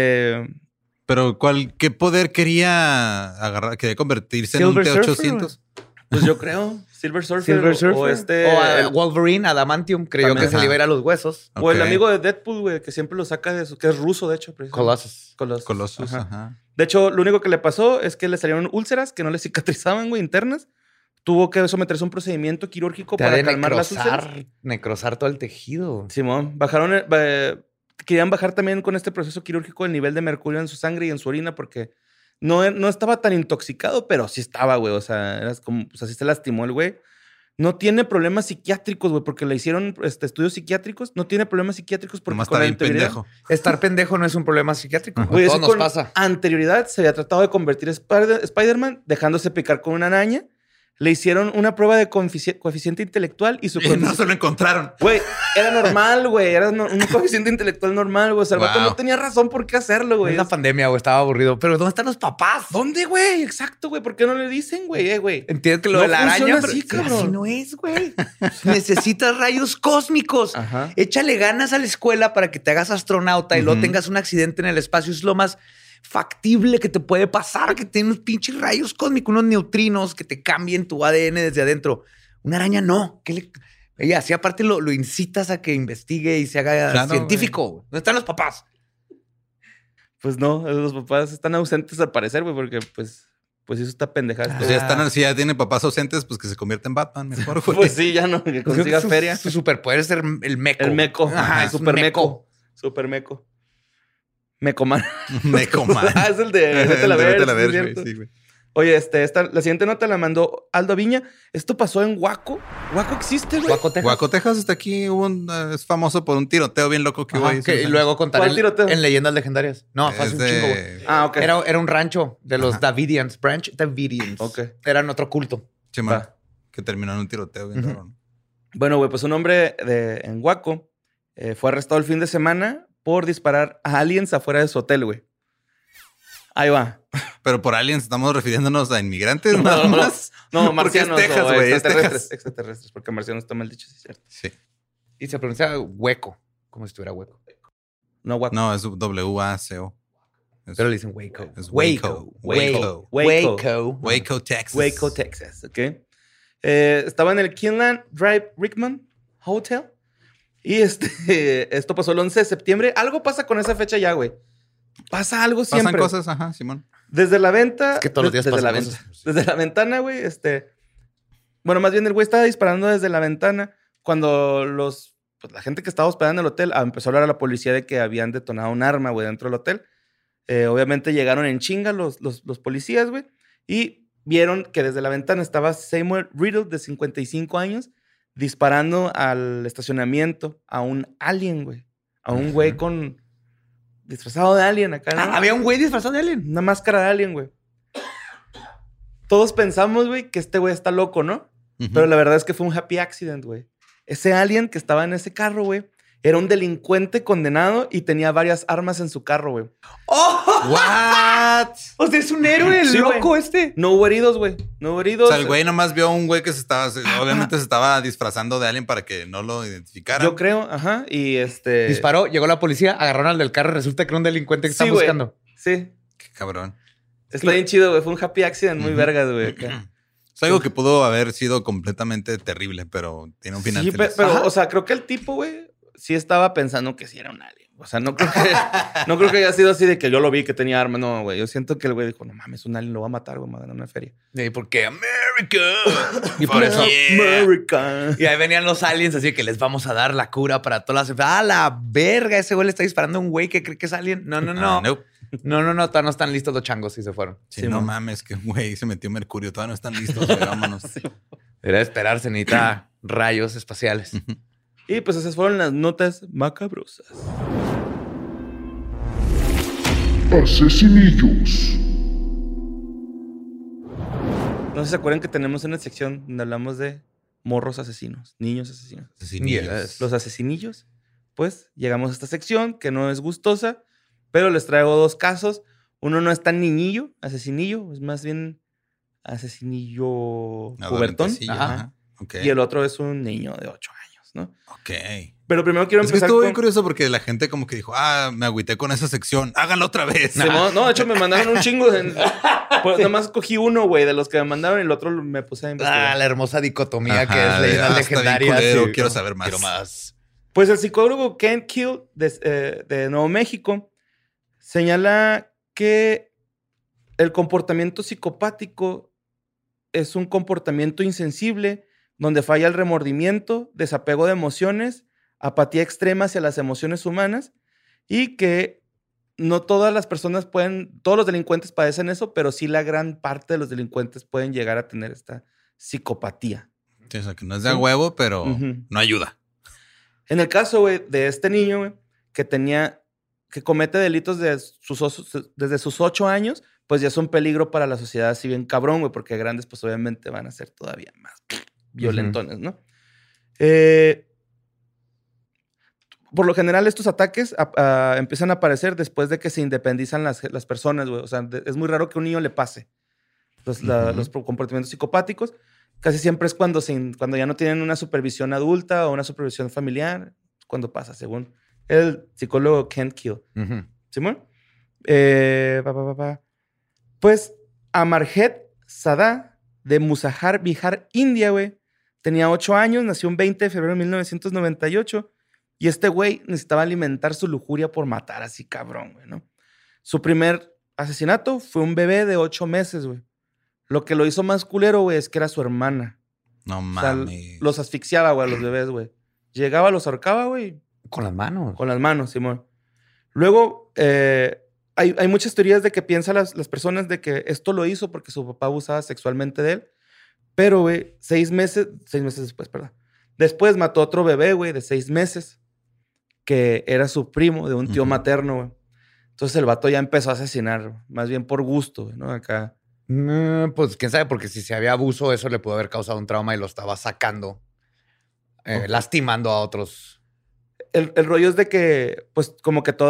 Pero ¿qué poder quería agarrar? ¿Quería convertirse en un Silver Surfer, T-800? pues yo creo, Silver Surfer. Silver Surfer. O Wolverine, Adamantium, creyó También. que se le iba a ir a los huesos. O el Ok. amigo de Deadpool, güey, que siempre lo saca de eso, que es ruso, de hecho. Colossus. Colossus, Ajá. ajá. De hecho, lo único que le pasó es que le salieron úlceras que no le cicatrizaban, güey, internas. Tuvo que someterse a un procedimiento quirúrgico Te ha para de calmar las úlceras. necrosar todo el tejido. Simón, querían bajar también con este proceso quirúrgico el nivel de mercurio en su sangre y en su orina porque no estaba tan intoxicado, pero sí estaba, güey. O sea, eras como, pues así se lastimó el güey. No tiene problemas psiquiátricos, güey, porque le hicieron estudios psiquiátricos. No tiene problemas psiquiátricos porque Nomás con está bien anterioridad- pendejo. Estar pendejo no es un problema psiquiátrico. A Güey, todos es nos con pasa. anterioridad se había tratado de convertir a Spider-Man dejándose picar con una araña. Le hicieron una prueba de coeficiente intelectual y su Y no se lo encontraron. Güey, era normal, güey. Era un coeficiente intelectual normal, güey. O sea, el vato Wow. no tenía razón por qué hacerlo, güey. Es la pandemia, güey. Estaba aburrido. Pero ¿dónde están los papás? ¿Dónde, güey? Exacto, güey. ¿Por qué no le dicen, güey? Güey. Entiendes que lo No de la funciona araña, así, pero cabrón. así no es, güey. Necesitas rayos cósmicos. Ajá. Échale ganas a la escuela para que te hagas astronauta y luego Ujú. tengas un accidente en el espacio. Es lo más factible que te puede pasar, que tienes pinches rayos cósmicos, unos neutrinos que te cambien tu ADN desde adentro. Una araña no. Ella así aparte lo incitas a que investigue y se haga Claro, científico. ¿Dónde están los papás? Pues no, los papás están ausentes al parecer, güey, porque pues pues hizo esta pendejada. Pues si ya tiene papás ausentes, pues que se convierta en Batman mejor, güey. Pues sí, ya no, que consiga feria. Su superpoder es ser el meco. El meco. Ajá, Super meco. Mecoman. Mecoman. Es el de Vete a la Vete a la Verge, Verge, ¿cierto? güey, sí, güey. Oye, la siguiente nota la mandó Aldo Viña. Esto pasó en Waco. ¿Waco existe, güey? Waco, Texas. Waco, Texas está aquí. Es famoso por un tiroteo bien loco que hubo ahí. Y luego contaré ¿Cuál tiroteo? en Leyendas Legendarias. No, fue hace un chingo, güey. Ah, ok. Era un rancho de los Davidians. Branch Davidians. Ok. Eran otro culto. Chimán, Va. que terminó en un tiroteo bien raro, ¿no? Bueno, güey, pues un hombre en Waco fue arrestado el fin de semana por disparar a aliens afuera de su hotel, güey. Ahí va. Pero por aliens estamos refiriéndonos a inmigrantes, nada más. No, Porque es marcianos Texas, o güey, es extraterrestres. Texas. Extraterrestres, porque marcianos está mal dicho, sí es cierto. Sí. Y se pronuncia hueco, como si estuviera hueco. No, Waco. No, es WACO. Pero le dicen Waco. Es Waco. Waco. Waco. Waco. Waco, Texas. Waco, Texas, ¿ok? Estaba en el Kinland Drive Rickman Hotel. Y esto pasó el 11 de septiembre. Algo pasa con esa fecha ya, güey. Pasa algo siempre. Pasan cosas, ajá, Simón. Desde la venta. Es que todos los días desde pasan la cosas. venta. Desde la ventana, güey, Bueno, más bien el güey estaba disparando desde la ventana cuando la gente que estaba hospedada en el hotel empezó a hablar a la policía de que habían detonado un arma, güey, dentro del hotel. Obviamente llegaron en chinga los policías, güey, y vieron que desde la ventana estaba Samuel Riddle, de 55 años, disparando al estacionamiento a un alien, güey. A un güey disfrazado de alien acá, ¿no? Había un güey disfrazado de alien. Una máscara de alien, güey. Todos pensamos, güey, que este güey está loco, ¿no? Pero la verdad es que fue un happy accident, güey. Ese alien que estaba en ese carro, güey, era un delincuente condenado y tenía varias armas en su carro, güey. ¡Oh! ¿What? O sea, es un héroe, el Sí, loco güey. No No hubo heridos, güey. No hubo heridos. O sea, el güey nomás vio a un güey que obviamente se estaba disfrazando de alguien para que no lo identificaran. Yo creo, ajá. Y disparó, llegó la policía, agarraron al del carro y resulta que era un delincuente que Sí, están güey. buscando. Sí. Qué cabrón. Está bien chido, güey. Fue un happy accident muy vergas, güey. Acá. Es algo que pudo haber sido completamente terrible, pero tiene un final Sí, feliz. pero o sea, creo que el tipo, güey, sí estaba pensando que sí era un alien. O sea, no creo que haya sido así de que yo lo vi que tenía armas. No, güey. Yo siento que el güey dijo, no mames, un alien lo va a matar, güey, me va a ganar una feria. ¿Y por qué? America. Y por eso. America. Y ahí venían los aliens, así que les vamos a dar la cura para todas las... ¡Ah, la verga! Ese güey le está disparando a un güey que cree que es alien. No. Nope. No, todavía no están listos los changos y se fueron. Sí, no mames, que güey se metió mercurio. Todavía no están listos, güey, vámonos. Debería esperarse, necesita rayos espaciales. Y pues esas fueron las notas macabrosas. Asesinillos. No sé si se acuerdan que tenemos una sección donde hablamos de morros asesinos, niños asesinos. Asesinillos. Los asesinillos. Pues llegamos a esta sección que no es gustosa, pero les traigo dos casos. Uno no es tan niñillo, asesinillo, es más bien asesinillo pubertón. Adolescencillo, Ajá. ajá. Ok. Y el otro es un niño de 8 años, ¿no? Ok. Pero primero quiero Es que empezar estuvo bien con... curioso porque la gente como que dijo, me agüité con esa sección. Háganlo otra vez. No, de hecho me mandaron un chingo. Pues, nada más cogí uno, güey, de los que me mandaron y el otro me puse a investigar. La hermosa dicotomía Ajá, que es leyendas está bien legendarias. culero, Sí, quiero como, saber más. Quiero más. Pues el psicólogo Ken Kill de Nuevo México señala que el comportamiento psicopático es un comportamiento insensible donde falla el remordimiento, desapego de emociones, apatía extrema hacia las emociones humanas y que no todas las personas todos los delincuentes padecen eso, pero sí la gran parte de los delincuentes pueden llegar a tener esta psicopatía. Sí, o sea, que no es de a huevo, pero no ayuda. En el caso, güey, de este niño, güey, que comete delitos desde sus 8 años, pues ya es un peligro para la sociedad así bien cabrón, güey, porque grandes, pues obviamente van a ser todavía más violentones, ¿no? Por lo general, estos ataques empiezan a aparecer después de que se independizan las personas, güey. O sea, es muy raro que a un niño le pase los comportamientos psicopáticos. Casi siempre es cuando ya no tienen una supervisión adulta o una supervisión familiar, cuando pasa, según el psicólogo Ken Kill. ¿Simón? Pues Amarjet Sadá, de Musahar, Bihar, India, güey. Tenía 8 años, nació el 20 de febrero de 1998. Y este güey necesitaba alimentar su lujuria por matar así cabrón, güey, ¿no? Su primer asesinato fue un bebé de 8 meses, güey. Lo que lo hizo más culero, güey, es que era su hermana. No O sea, mames. los asfixiaba, güey, a los bebés, güey. Llegaba, los ahorcaba, güey, Con las manos. con las manos, Simón. Luego, hay muchas teorías de que piensan las personas de que esto lo hizo porque su papá abusaba sexualmente de él. Pero, güey, 6 meses después, perdón. Después mató a otro bebé, güey, de 6 meses, que era su primo de un tío materno, güey. Entonces el vato ya empezó a asesinar, más bien por gusto, güey, ¿no? Acá. Pues quién sabe, porque si había abuso, eso le pudo haber causado un trauma y lo estaba sacando, lastimando a otros. El rollo es de que, pues, como que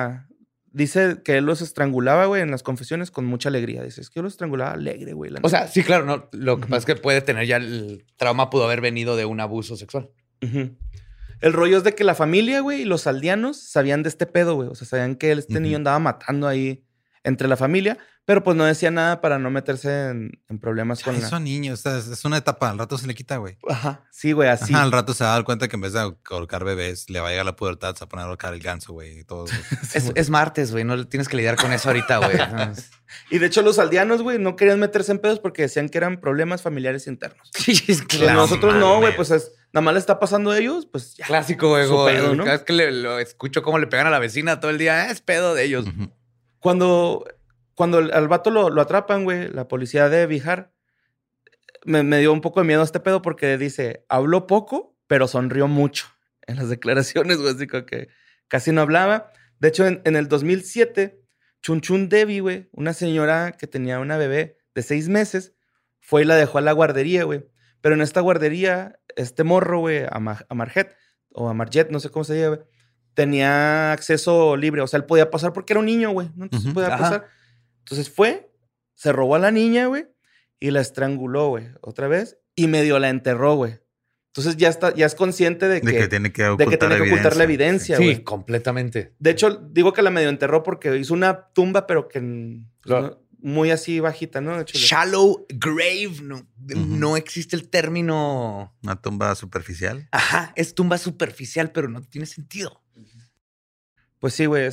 dice que él los estrangulaba, güey, en las confesiones con mucha alegría. Dice, es que yo los estrangulaba alegre, güey. O sea, sí, claro, no. Lo que pasa es que puede tener ya el trauma, pudo haber venido de un abuso sexual. Ujú. El rollo es de que la familia, güey, y los aldeanos sabían de este pedo, güey. O sea, sabían que este niño andaba matando ahí entre la familia, pero pues no decía nada para no meterse en problemas con Ay, son niños. Es una etapa. Al rato se le quita, güey. Ajá, sí, güey, así. Ajá, al rato se va a dar cuenta que en vez de ahorcar bebés, le va a llegar la pubertad, se va a poner a ahorcar el ganso, güey. Y todo. Es martes, güey. No tienes que lidiar con eso ahorita, güey. Y de hecho los aldeanos, güey, no querían meterse en pedos porque decían que eran problemas familiares internos. Sí, es Pero claro. nosotros no, güey, pues nada más le está pasando a ellos, pues ya. Clásico, güey. Su pedo, ¿no? Cada vez que lo escucho cómo le pegan a la vecina todo el día, es pedo de ellos. Cuando al vato lo atrapan, güey, la policía de Bihar, me dio un poco de miedo este pedo porque dice, habló poco, pero sonrió mucho en las declaraciones, güey, así como que casi no hablaba. De hecho, en el 2007, Chun Devi, güey, una señora que tenía una bebé de 6 meses, fue y la dejó a la guardería, güey. Pero en esta guardería, este morro, güey, a Marjet, o a Marjet, no sé cómo se llama, güey, tenía acceso libre. O sea, él podía pasar porque era un niño, güey, ¿no? Entonces podía pasar. Entonces fue, se robó a la niña, güey, y la estranguló, güey, otra vez, y medio la enterró, güey. Entonces ya es consciente de que tiene que ocultar la evidencia, Sí, güey. completamente. De hecho, digo que la medio enterró porque hizo una tumba, pero que muy así bajita, ¿no? De hecho, Shallow grave, no existe el término. Una tumba superficial. Ajá, es tumba superficial, pero no tiene sentido. Pues sí, güey,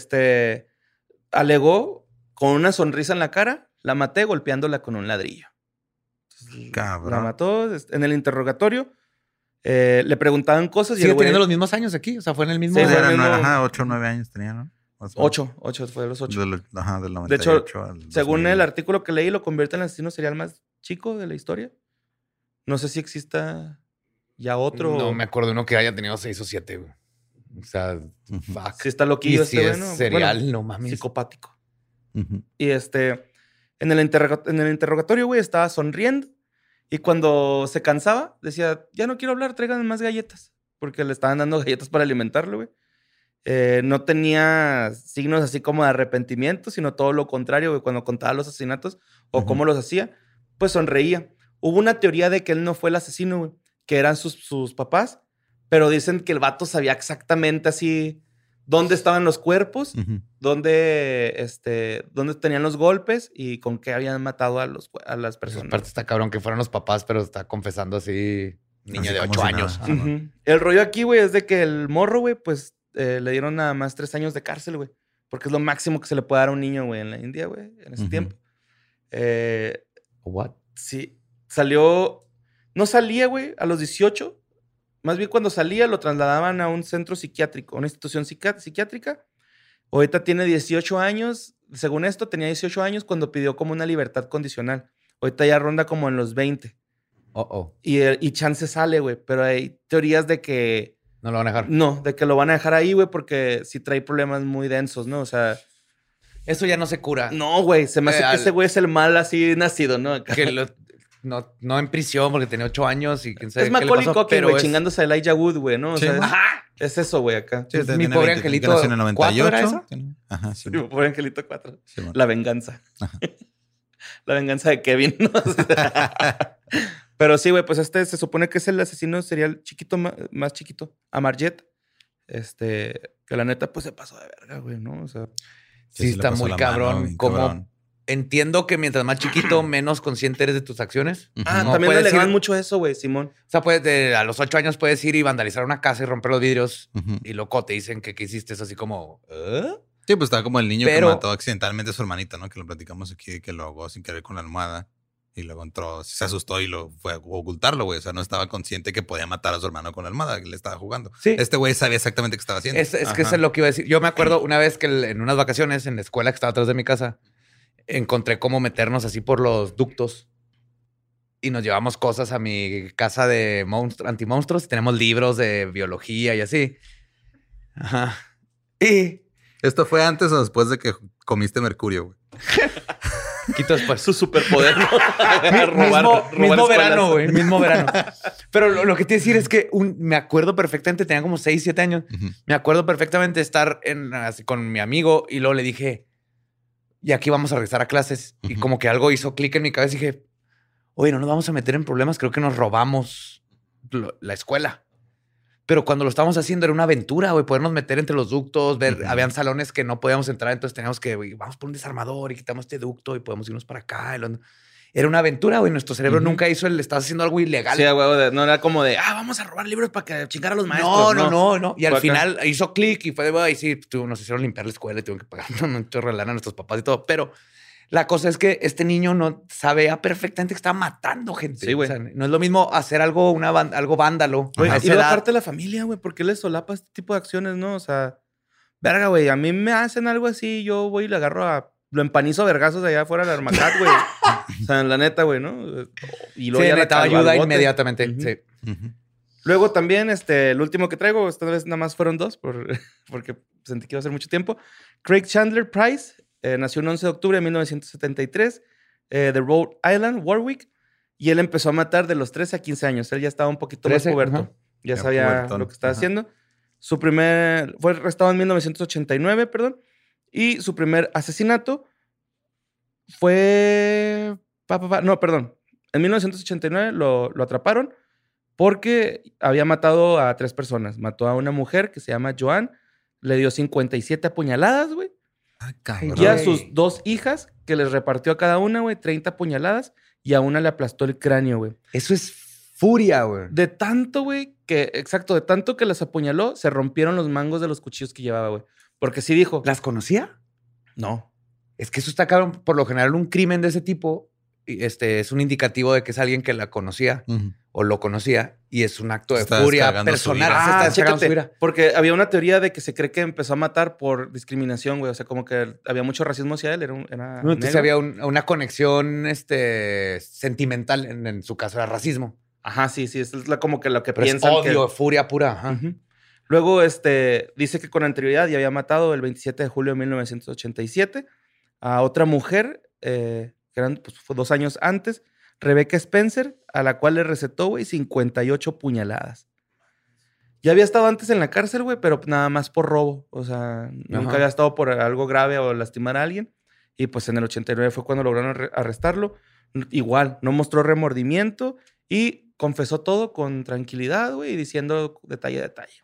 alegó con una sonrisa en la cara, la maté golpeándola con un ladrillo. Entonces, Cabrón. la mató en el interrogatorio. Le preguntaban cosas y Sigue el güey... teniendo los mismos años aquí. O sea, fue en el mismo. Sí, Pues fue eran el mismo- 8 o 9 años tenía, ¿no? Más o menos. 8 fue de los 8. Del 98 De hecho, al según 2000. el artículo que leí, lo convierte en el asesino serial más chico de la historia. No sé si exista ya otro. No me acuerdo de uno que haya tenido 6 o 7. Güey. O sea, fuck. Si está Y loquillo si este, es güey, ¿no? serial, Bueno, no mames. psicopático. Ujú. Y en el interrogatorio, güey, estaba sonriendo. Y cuando se cansaba, decía, ya no quiero hablar, tráiganme más galletas. Porque le estaban dando galletas para alimentarlo, güey. No tenía signos así como de arrepentimiento, sino todo lo contrario, güey. Cuando contaba los asesinatos o cómo los hacía, pues sonreía. Hubo una teoría de que él no fue el asesino, güey. Que eran sus papás. Pero dicen que el vato sabía exactamente así dónde estaban los cuerpos, Ujú. dónde tenían los golpes y con qué habían matado a las Pues personas. aparte está cabrón que fueron los papás, pero está confesando así, niño Así de como 8 si años. nada. Ujú. El rollo aquí, güey, es de que el morro, güey, pues le dieron nada más 3 años de cárcel, güey. Porque es lo máximo que se le puede dar a un niño, güey, en la India, güey, en ese Ujú. tiempo. What? Sí, no salía, güey, a los 18. Más bien cuando salía lo trasladaban a un centro psiquiátrico, a una institución psiquiátrica. Ahorita tiene 18 años. Según esto, tenía 18 años cuando pidió como una libertad condicional. Ahorita ya ronda como en los 20. Y chance sale, güey. Pero hay teorías de que... No lo van a dejar. No, de que lo van a dejar ahí, güey, porque sí trae problemas muy densos, ¿no? O sea... Eso ya no se cura. No, güey. Se me hace que ese güey es el mal así nacido, ¿no? Que no en prisión porque tenía 8 años y quién sabe Es qué le Macaulay pasó, Culkin, pero güey, chingándose a Elijah Wood, güey, ¿no? O Sí, sea, ¿no? es eso, güey, acá. Sí, Mi tiene pobre 20, angelito, que nació en el ¿4 era 98. eso? Ajá, sí. Sí, pobre Angelito 4. Sí, bueno. La venganza. La venganza de Kevin, ¿no? Pero sí, güey, pues se supone que es el asesino serial chiquito, más chiquito, Amarjet. Que la neta, pues se pasó de verga, güey, ¿no? O sea, Sí, le está pasó muy la cabrón. mano, bien Como cabrón. entiendo que mientras más chiquito, menos consciente eres de tus acciones. Ujú. también le puedes alegaban ir- mucho eso, güey, Simón. O sea, a los 8 años puedes ir y vandalizar una casa y romper los vidrios. Ujú. Y loco, te dicen que hiciste es así como... Sí, pues estaba como el niño Pero- que mató accidentalmente a su hermanita, ¿no? Que lo platicamos aquí, que lo ahogó sin querer con la almohada. Y luego entró, se asustó y lo fue a ocultarlo, güey. O sea, no estaba consciente que podía matar a su hermano con la almohada que le estaba jugando. Sí. Este güey sabía exactamente qué estaba haciendo. Es que eso es lo que iba a decir. Yo me acuerdo una vez que en unas vacaciones en la escuela que estaba atrás de mi casa, encontré cómo meternos así por los ductos y nos llevamos cosas a mi casa de antimonstruos y tenemos libros de biología y así. Ajá. Y ¿Esto fue antes o después de que comiste mercurio, güey? quito después. Su superpoder, ¿no? Mismo verano, güey. Mismo verano. Pero lo que te decir es que me acuerdo perfectamente, tenía como 6, 7 años. Me acuerdo perfectamente de estar así, con mi amigo y luego le dije, y aquí vamos a regresar a clases. Y como que algo hizo clic en mi cabeza y dije, oye, no nos vamos a meter en problemas. Creo que nos robamos la escuela. Pero cuando lo estábamos haciendo era una aventura, güey. Podernos meter entre los ductos, ver, habían salones que no podíamos entrar. Entonces teníamos que, güey, vamos por un desarmador y quitamos este ducto y podemos irnos para acá. Era una aventura, güey. Nuestro cerebro nunca hizo estás haciendo algo ilegal. Sí, güey. No era como de, vamos a robar libros para que chingar a los maestros. No. Y al final hizo clic y fue, güey, sí, nos hicieron limpiar la escuela y tuvieron que pagar un chorro de lana a nuestros papás y todo. Pero la cosa es que este niño no sabía perfectamente que estaba matando gente. Sí, güey. O sea, no es lo mismo hacer algo, algo vándalo. Güey, a y esa luego edad. aparte de la familia, güey, ¿por qué les solapa este tipo de acciones, no? O sea, verga, güey, a mí me hacen algo así, yo voy y le agarro lo empanizo a vergazos allá afuera del Armacat, güey. O sea, la neta, güey, ¿no? Y luego Sí, ya la necesitaba cargo al ayuda bote. inmediatamente. Ujú. Sí. Luego también, el último que traigo, esta vez nada más fueron 2, porque sentí que iba a ser mucho tiempo. Craig Chandler Price nació el 11 de octubre de 1973 de Rhode Island, Warwick, y él empezó a matar de los 13 a 15 años. Él ya estaba un poquito 13, más puberto. ajá. Ya Ya sabía pubertón. lo que estaba Ajá. haciendo. Fue arrestado en 1989, perdón, y su primer asesinato fue... No, perdón. En 1989 lo atraparon porque había matado a 3 personas. Mató a una mujer que se llama Joan, le dio 57 apuñaladas, güey. Ah, cabrón. Y a Güey. sus 2 hijas, que les repartió a cada una, güey, 30 apuñaladas. Y a una le aplastó el cráneo, güey. Eso es furia, güey. De tanto, güey, de tanto que las apuñaló, se rompieron los mangos de los cuchillos que llevaba, güey. Porque sí dijo... ¿Las conocía? No. Es que eso está cabrón. Por lo general, un crimen de ese tipo es un indicativo de que es alguien que la conocía Ujú. o lo conocía y es un acto de Está furia descargando su personal. ira. Se está descargando su chécate, ira. porque había una teoría de que se cree que empezó a matar por discriminación, güey. O sea, como que había mucho racismo hacia él. Era No, entonces negro. había una conexión sentimental. En su caso era racismo. Ajá, sí. Es como que lo que Pero es piensan odio, que... furia pura. Ajá. Ujú. Luego, dice que con anterioridad ya había matado el 27 de julio de 1987 a otra mujer, que fue 2 años antes, Rebecca Spencer, a la cual le recetó, güey, 58 puñaladas. Ya había estado antes en la cárcel, güey, pero nada más por robo. O sea, nunca había estado por algo grave o lastimar a alguien. Y pues en el 89 fue cuando lograron arrestarlo. Igual, no mostró remordimiento y confesó todo con tranquilidad, güey, diciendo detalle a detalle.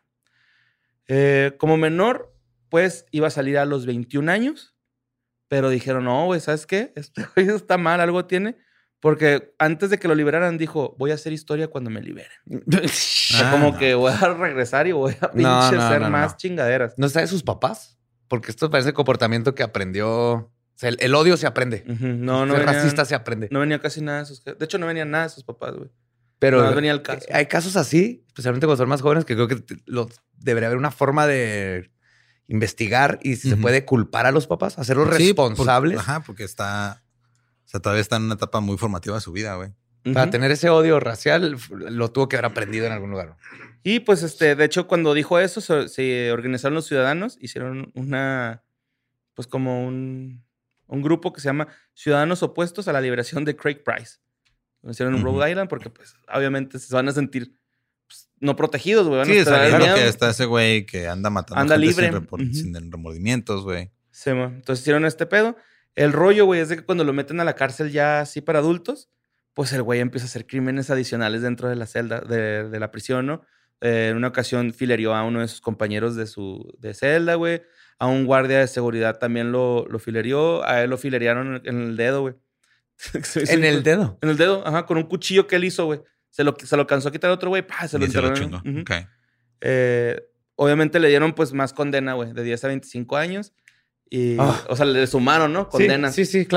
Como menor, pues iba a salir a los 21 años, pero dijeron, no, güey, ¿sabes qué? Este güey está mal, algo tiene. Porque antes de que lo liberaran, dijo, voy a hacer historia cuando me liberen. O sea, como que voy a regresar y voy a pinche hacer más chingaderas. ¿No está de sus papás? Porque esto parece comportamiento que aprendió. O sea, el odio se aprende. Ujú. No Ser venía, racista se aprende. no venía casi nada de sus... De hecho, no venía nada de sus papás, güey. Pero no venía el caso. hay casos así, especialmente cuando son más jóvenes, que creo que debería haber una forma de investigar y si se puede culpar a los papás, hacerlos responsables. Porque todavía está en una etapa muy formativa de su vida, güey. Para Ujú. tener ese odio racial, lo tuvo que haber aprendido en algún lugar. Y pues, de hecho, cuando dijo eso, se organizaron los ciudadanos, hicieron pues como un grupo que se llama Ciudadanos Opuestos a la Liberación de Craig Price. Lo hicieron en Rhode Island porque, pues, obviamente se van a sentir pues, no protegidos, güey. Van a Sí, estar sabiendo miedo. que está ese güey que anda matando Anda gente libre. sin remordimientos, güey. Sí, entonces hicieron este pedo. El rollo, güey, es de que cuando lo meten a la cárcel ya así para adultos, pues el güey empieza a hacer crímenes adicionales dentro de la celda, de la prisión, ¿no? En una ocasión filerió a uno de sus compañeros de celda, güey. A un guardia de seguridad también lo filerió. A él lo fileriaron en el dedo, güey. ¿En el dedo? En el dedo, ajá, con un cuchillo que él hizo, güey. Se lo cansó a quitar otro, güey. Se lo Y se lo enterró. chingó. Ujú. Ok. Obviamente le dieron, pues, más condena, güey. De 10 a 25 años. Y, Ah. o sea, le sumaron, ¿no? Condena. Sí, claro.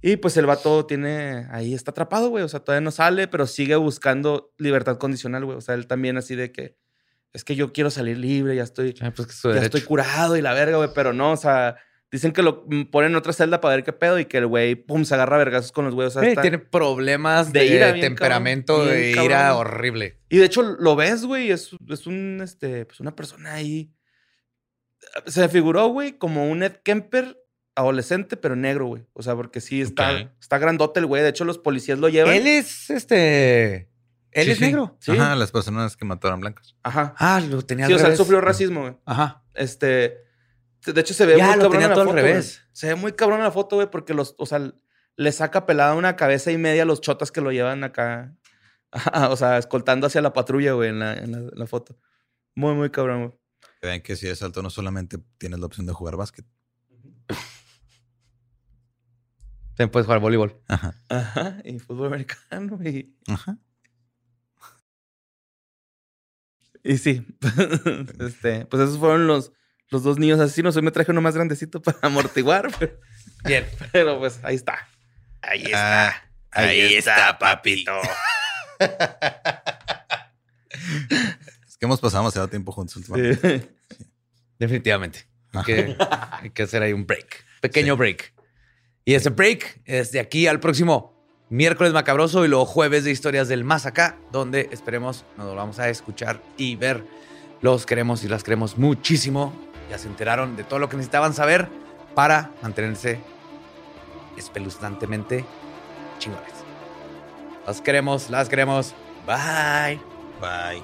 Y pues el vato está atrapado, güey. O sea, todavía no sale, pero sigue buscando libertad condicional, güey. O sea, él también así de que es que yo quiero salir libre, ya estoy curado y la verga, güey. Pero no, o sea, dicen que lo ponen en otra celda para ver qué pedo y que el güey, pum, se agarra a vergazos con los güeyes. O sea, tiene problemas de ira, temperamento, cabrón, de ira cabrón. Horrible. Y de hecho, lo ves, güey, es pues una persona ahí. Se me figuró, güey, como un Ed Kemper adolescente, pero negro, güey. O sea, porque sí está grandote el güey. De hecho, los policías lo llevan. Él es Él es negro. ¿Sí? Ajá, las personas que mataron blancos. Ajá. Ah, lo tenía al revés. Sí, o sea, él sufrió racismo, güey. Ajá. De hecho, se ve muy cabrón en la foto, al revés. Güey. Se ve muy cabrón en la foto, güey, porque le saca pelada una cabeza y media a los chotas que lo llevan acá. O sea, escoltando hacia la patrulla, güey, en la foto. Muy, muy cabrón, güey. Vean que si eres alto no solamente tienes la opción de jugar básquet. También puedes jugar voleibol. Ajá. Y fútbol americano. Ajá. Y sí. Pues esos fueron los dos niños asesinos. Hoy me traje uno más grandecito para amortiguar. Bien. Pero pues ahí está. Ahí está, papito. Es que hemos pasado demasiado tiempo juntos últimamente. Sí. Definitivamente. Hay que hacer ahí un break. Pequeño break. Y ese break es de aquí al próximo miércoles macabroso y luego jueves de historias del más acá, donde esperemos nos volvamos a escuchar y ver. Los queremos y las queremos muchísimo. Ya se enteraron de todo lo que necesitaban saber para mantenerse espeluznantemente chingones. Los queremos, las queremos. Bye. Bye.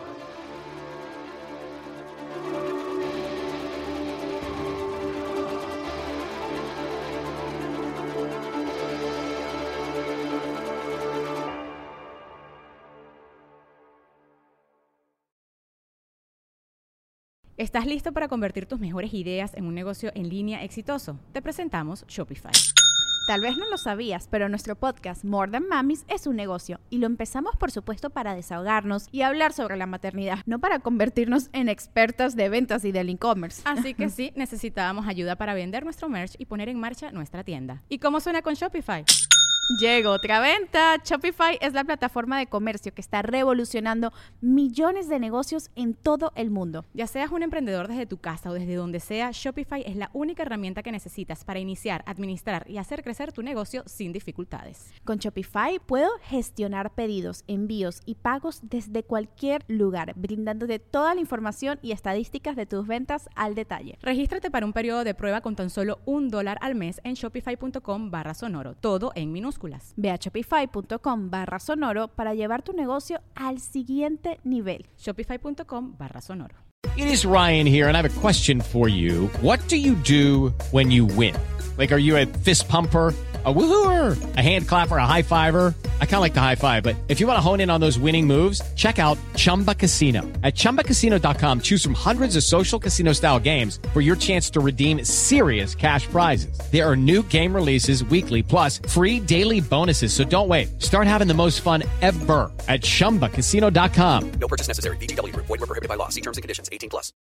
¿Estás listo para convertir tus mejores ideas en un negocio en línea exitoso? Te presentamos Shopify. Tal vez no lo sabías, pero nuestro podcast More Than Mamis es un negocio y lo empezamos, por supuesto, para desahogarnos y hablar sobre la maternidad, no para convertirnos en expertas de ventas y del e-commerce. Así que sí, necesitábamos ayuda para vender nuestro merch y poner en marcha nuestra tienda. ¿Y cómo suena con Shopify? Llegó otra venta. Shopify es la plataforma de comercio que está revolucionando millones de negocios en todo el mundo. Ya seas un emprendedor desde tu casa o desde donde sea, Shopify es la única herramienta que necesitas para iniciar, administrar y hacer crecer tu negocio sin dificultades. Con Shopify puedo gestionar pedidos, envíos y pagos desde cualquier lugar, brindándote toda la información y estadísticas de tus ventas al detalle. Regístrate para un periodo de prueba con tan solo $1 al mes en shopify.com/sonoro. Todo en minúsculas. Ve a shopify.com/sonoro para llevar tu negocio al siguiente nivel. Shopify.com/sonoro. It is Ryan here, and I have a question for you. What do you do when you win? Like, are you a fist pumper, a woo-hooer, a hand clapper, a high fiver? I kind of like the high five, but if you want to hone in on those winning moves, check out Chumba Casino. At ChumbaCasino.com, choose from hundreds of social casino-style games for your chance to redeem serious cash prizes. There are new game releases weekly, plus free daily bonuses, so don't wait. Start having the most fun ever at ChumbaCasino.com. No purchase necessary. VGW Group. Void where prohibited by law. See terms and conditions. 18+.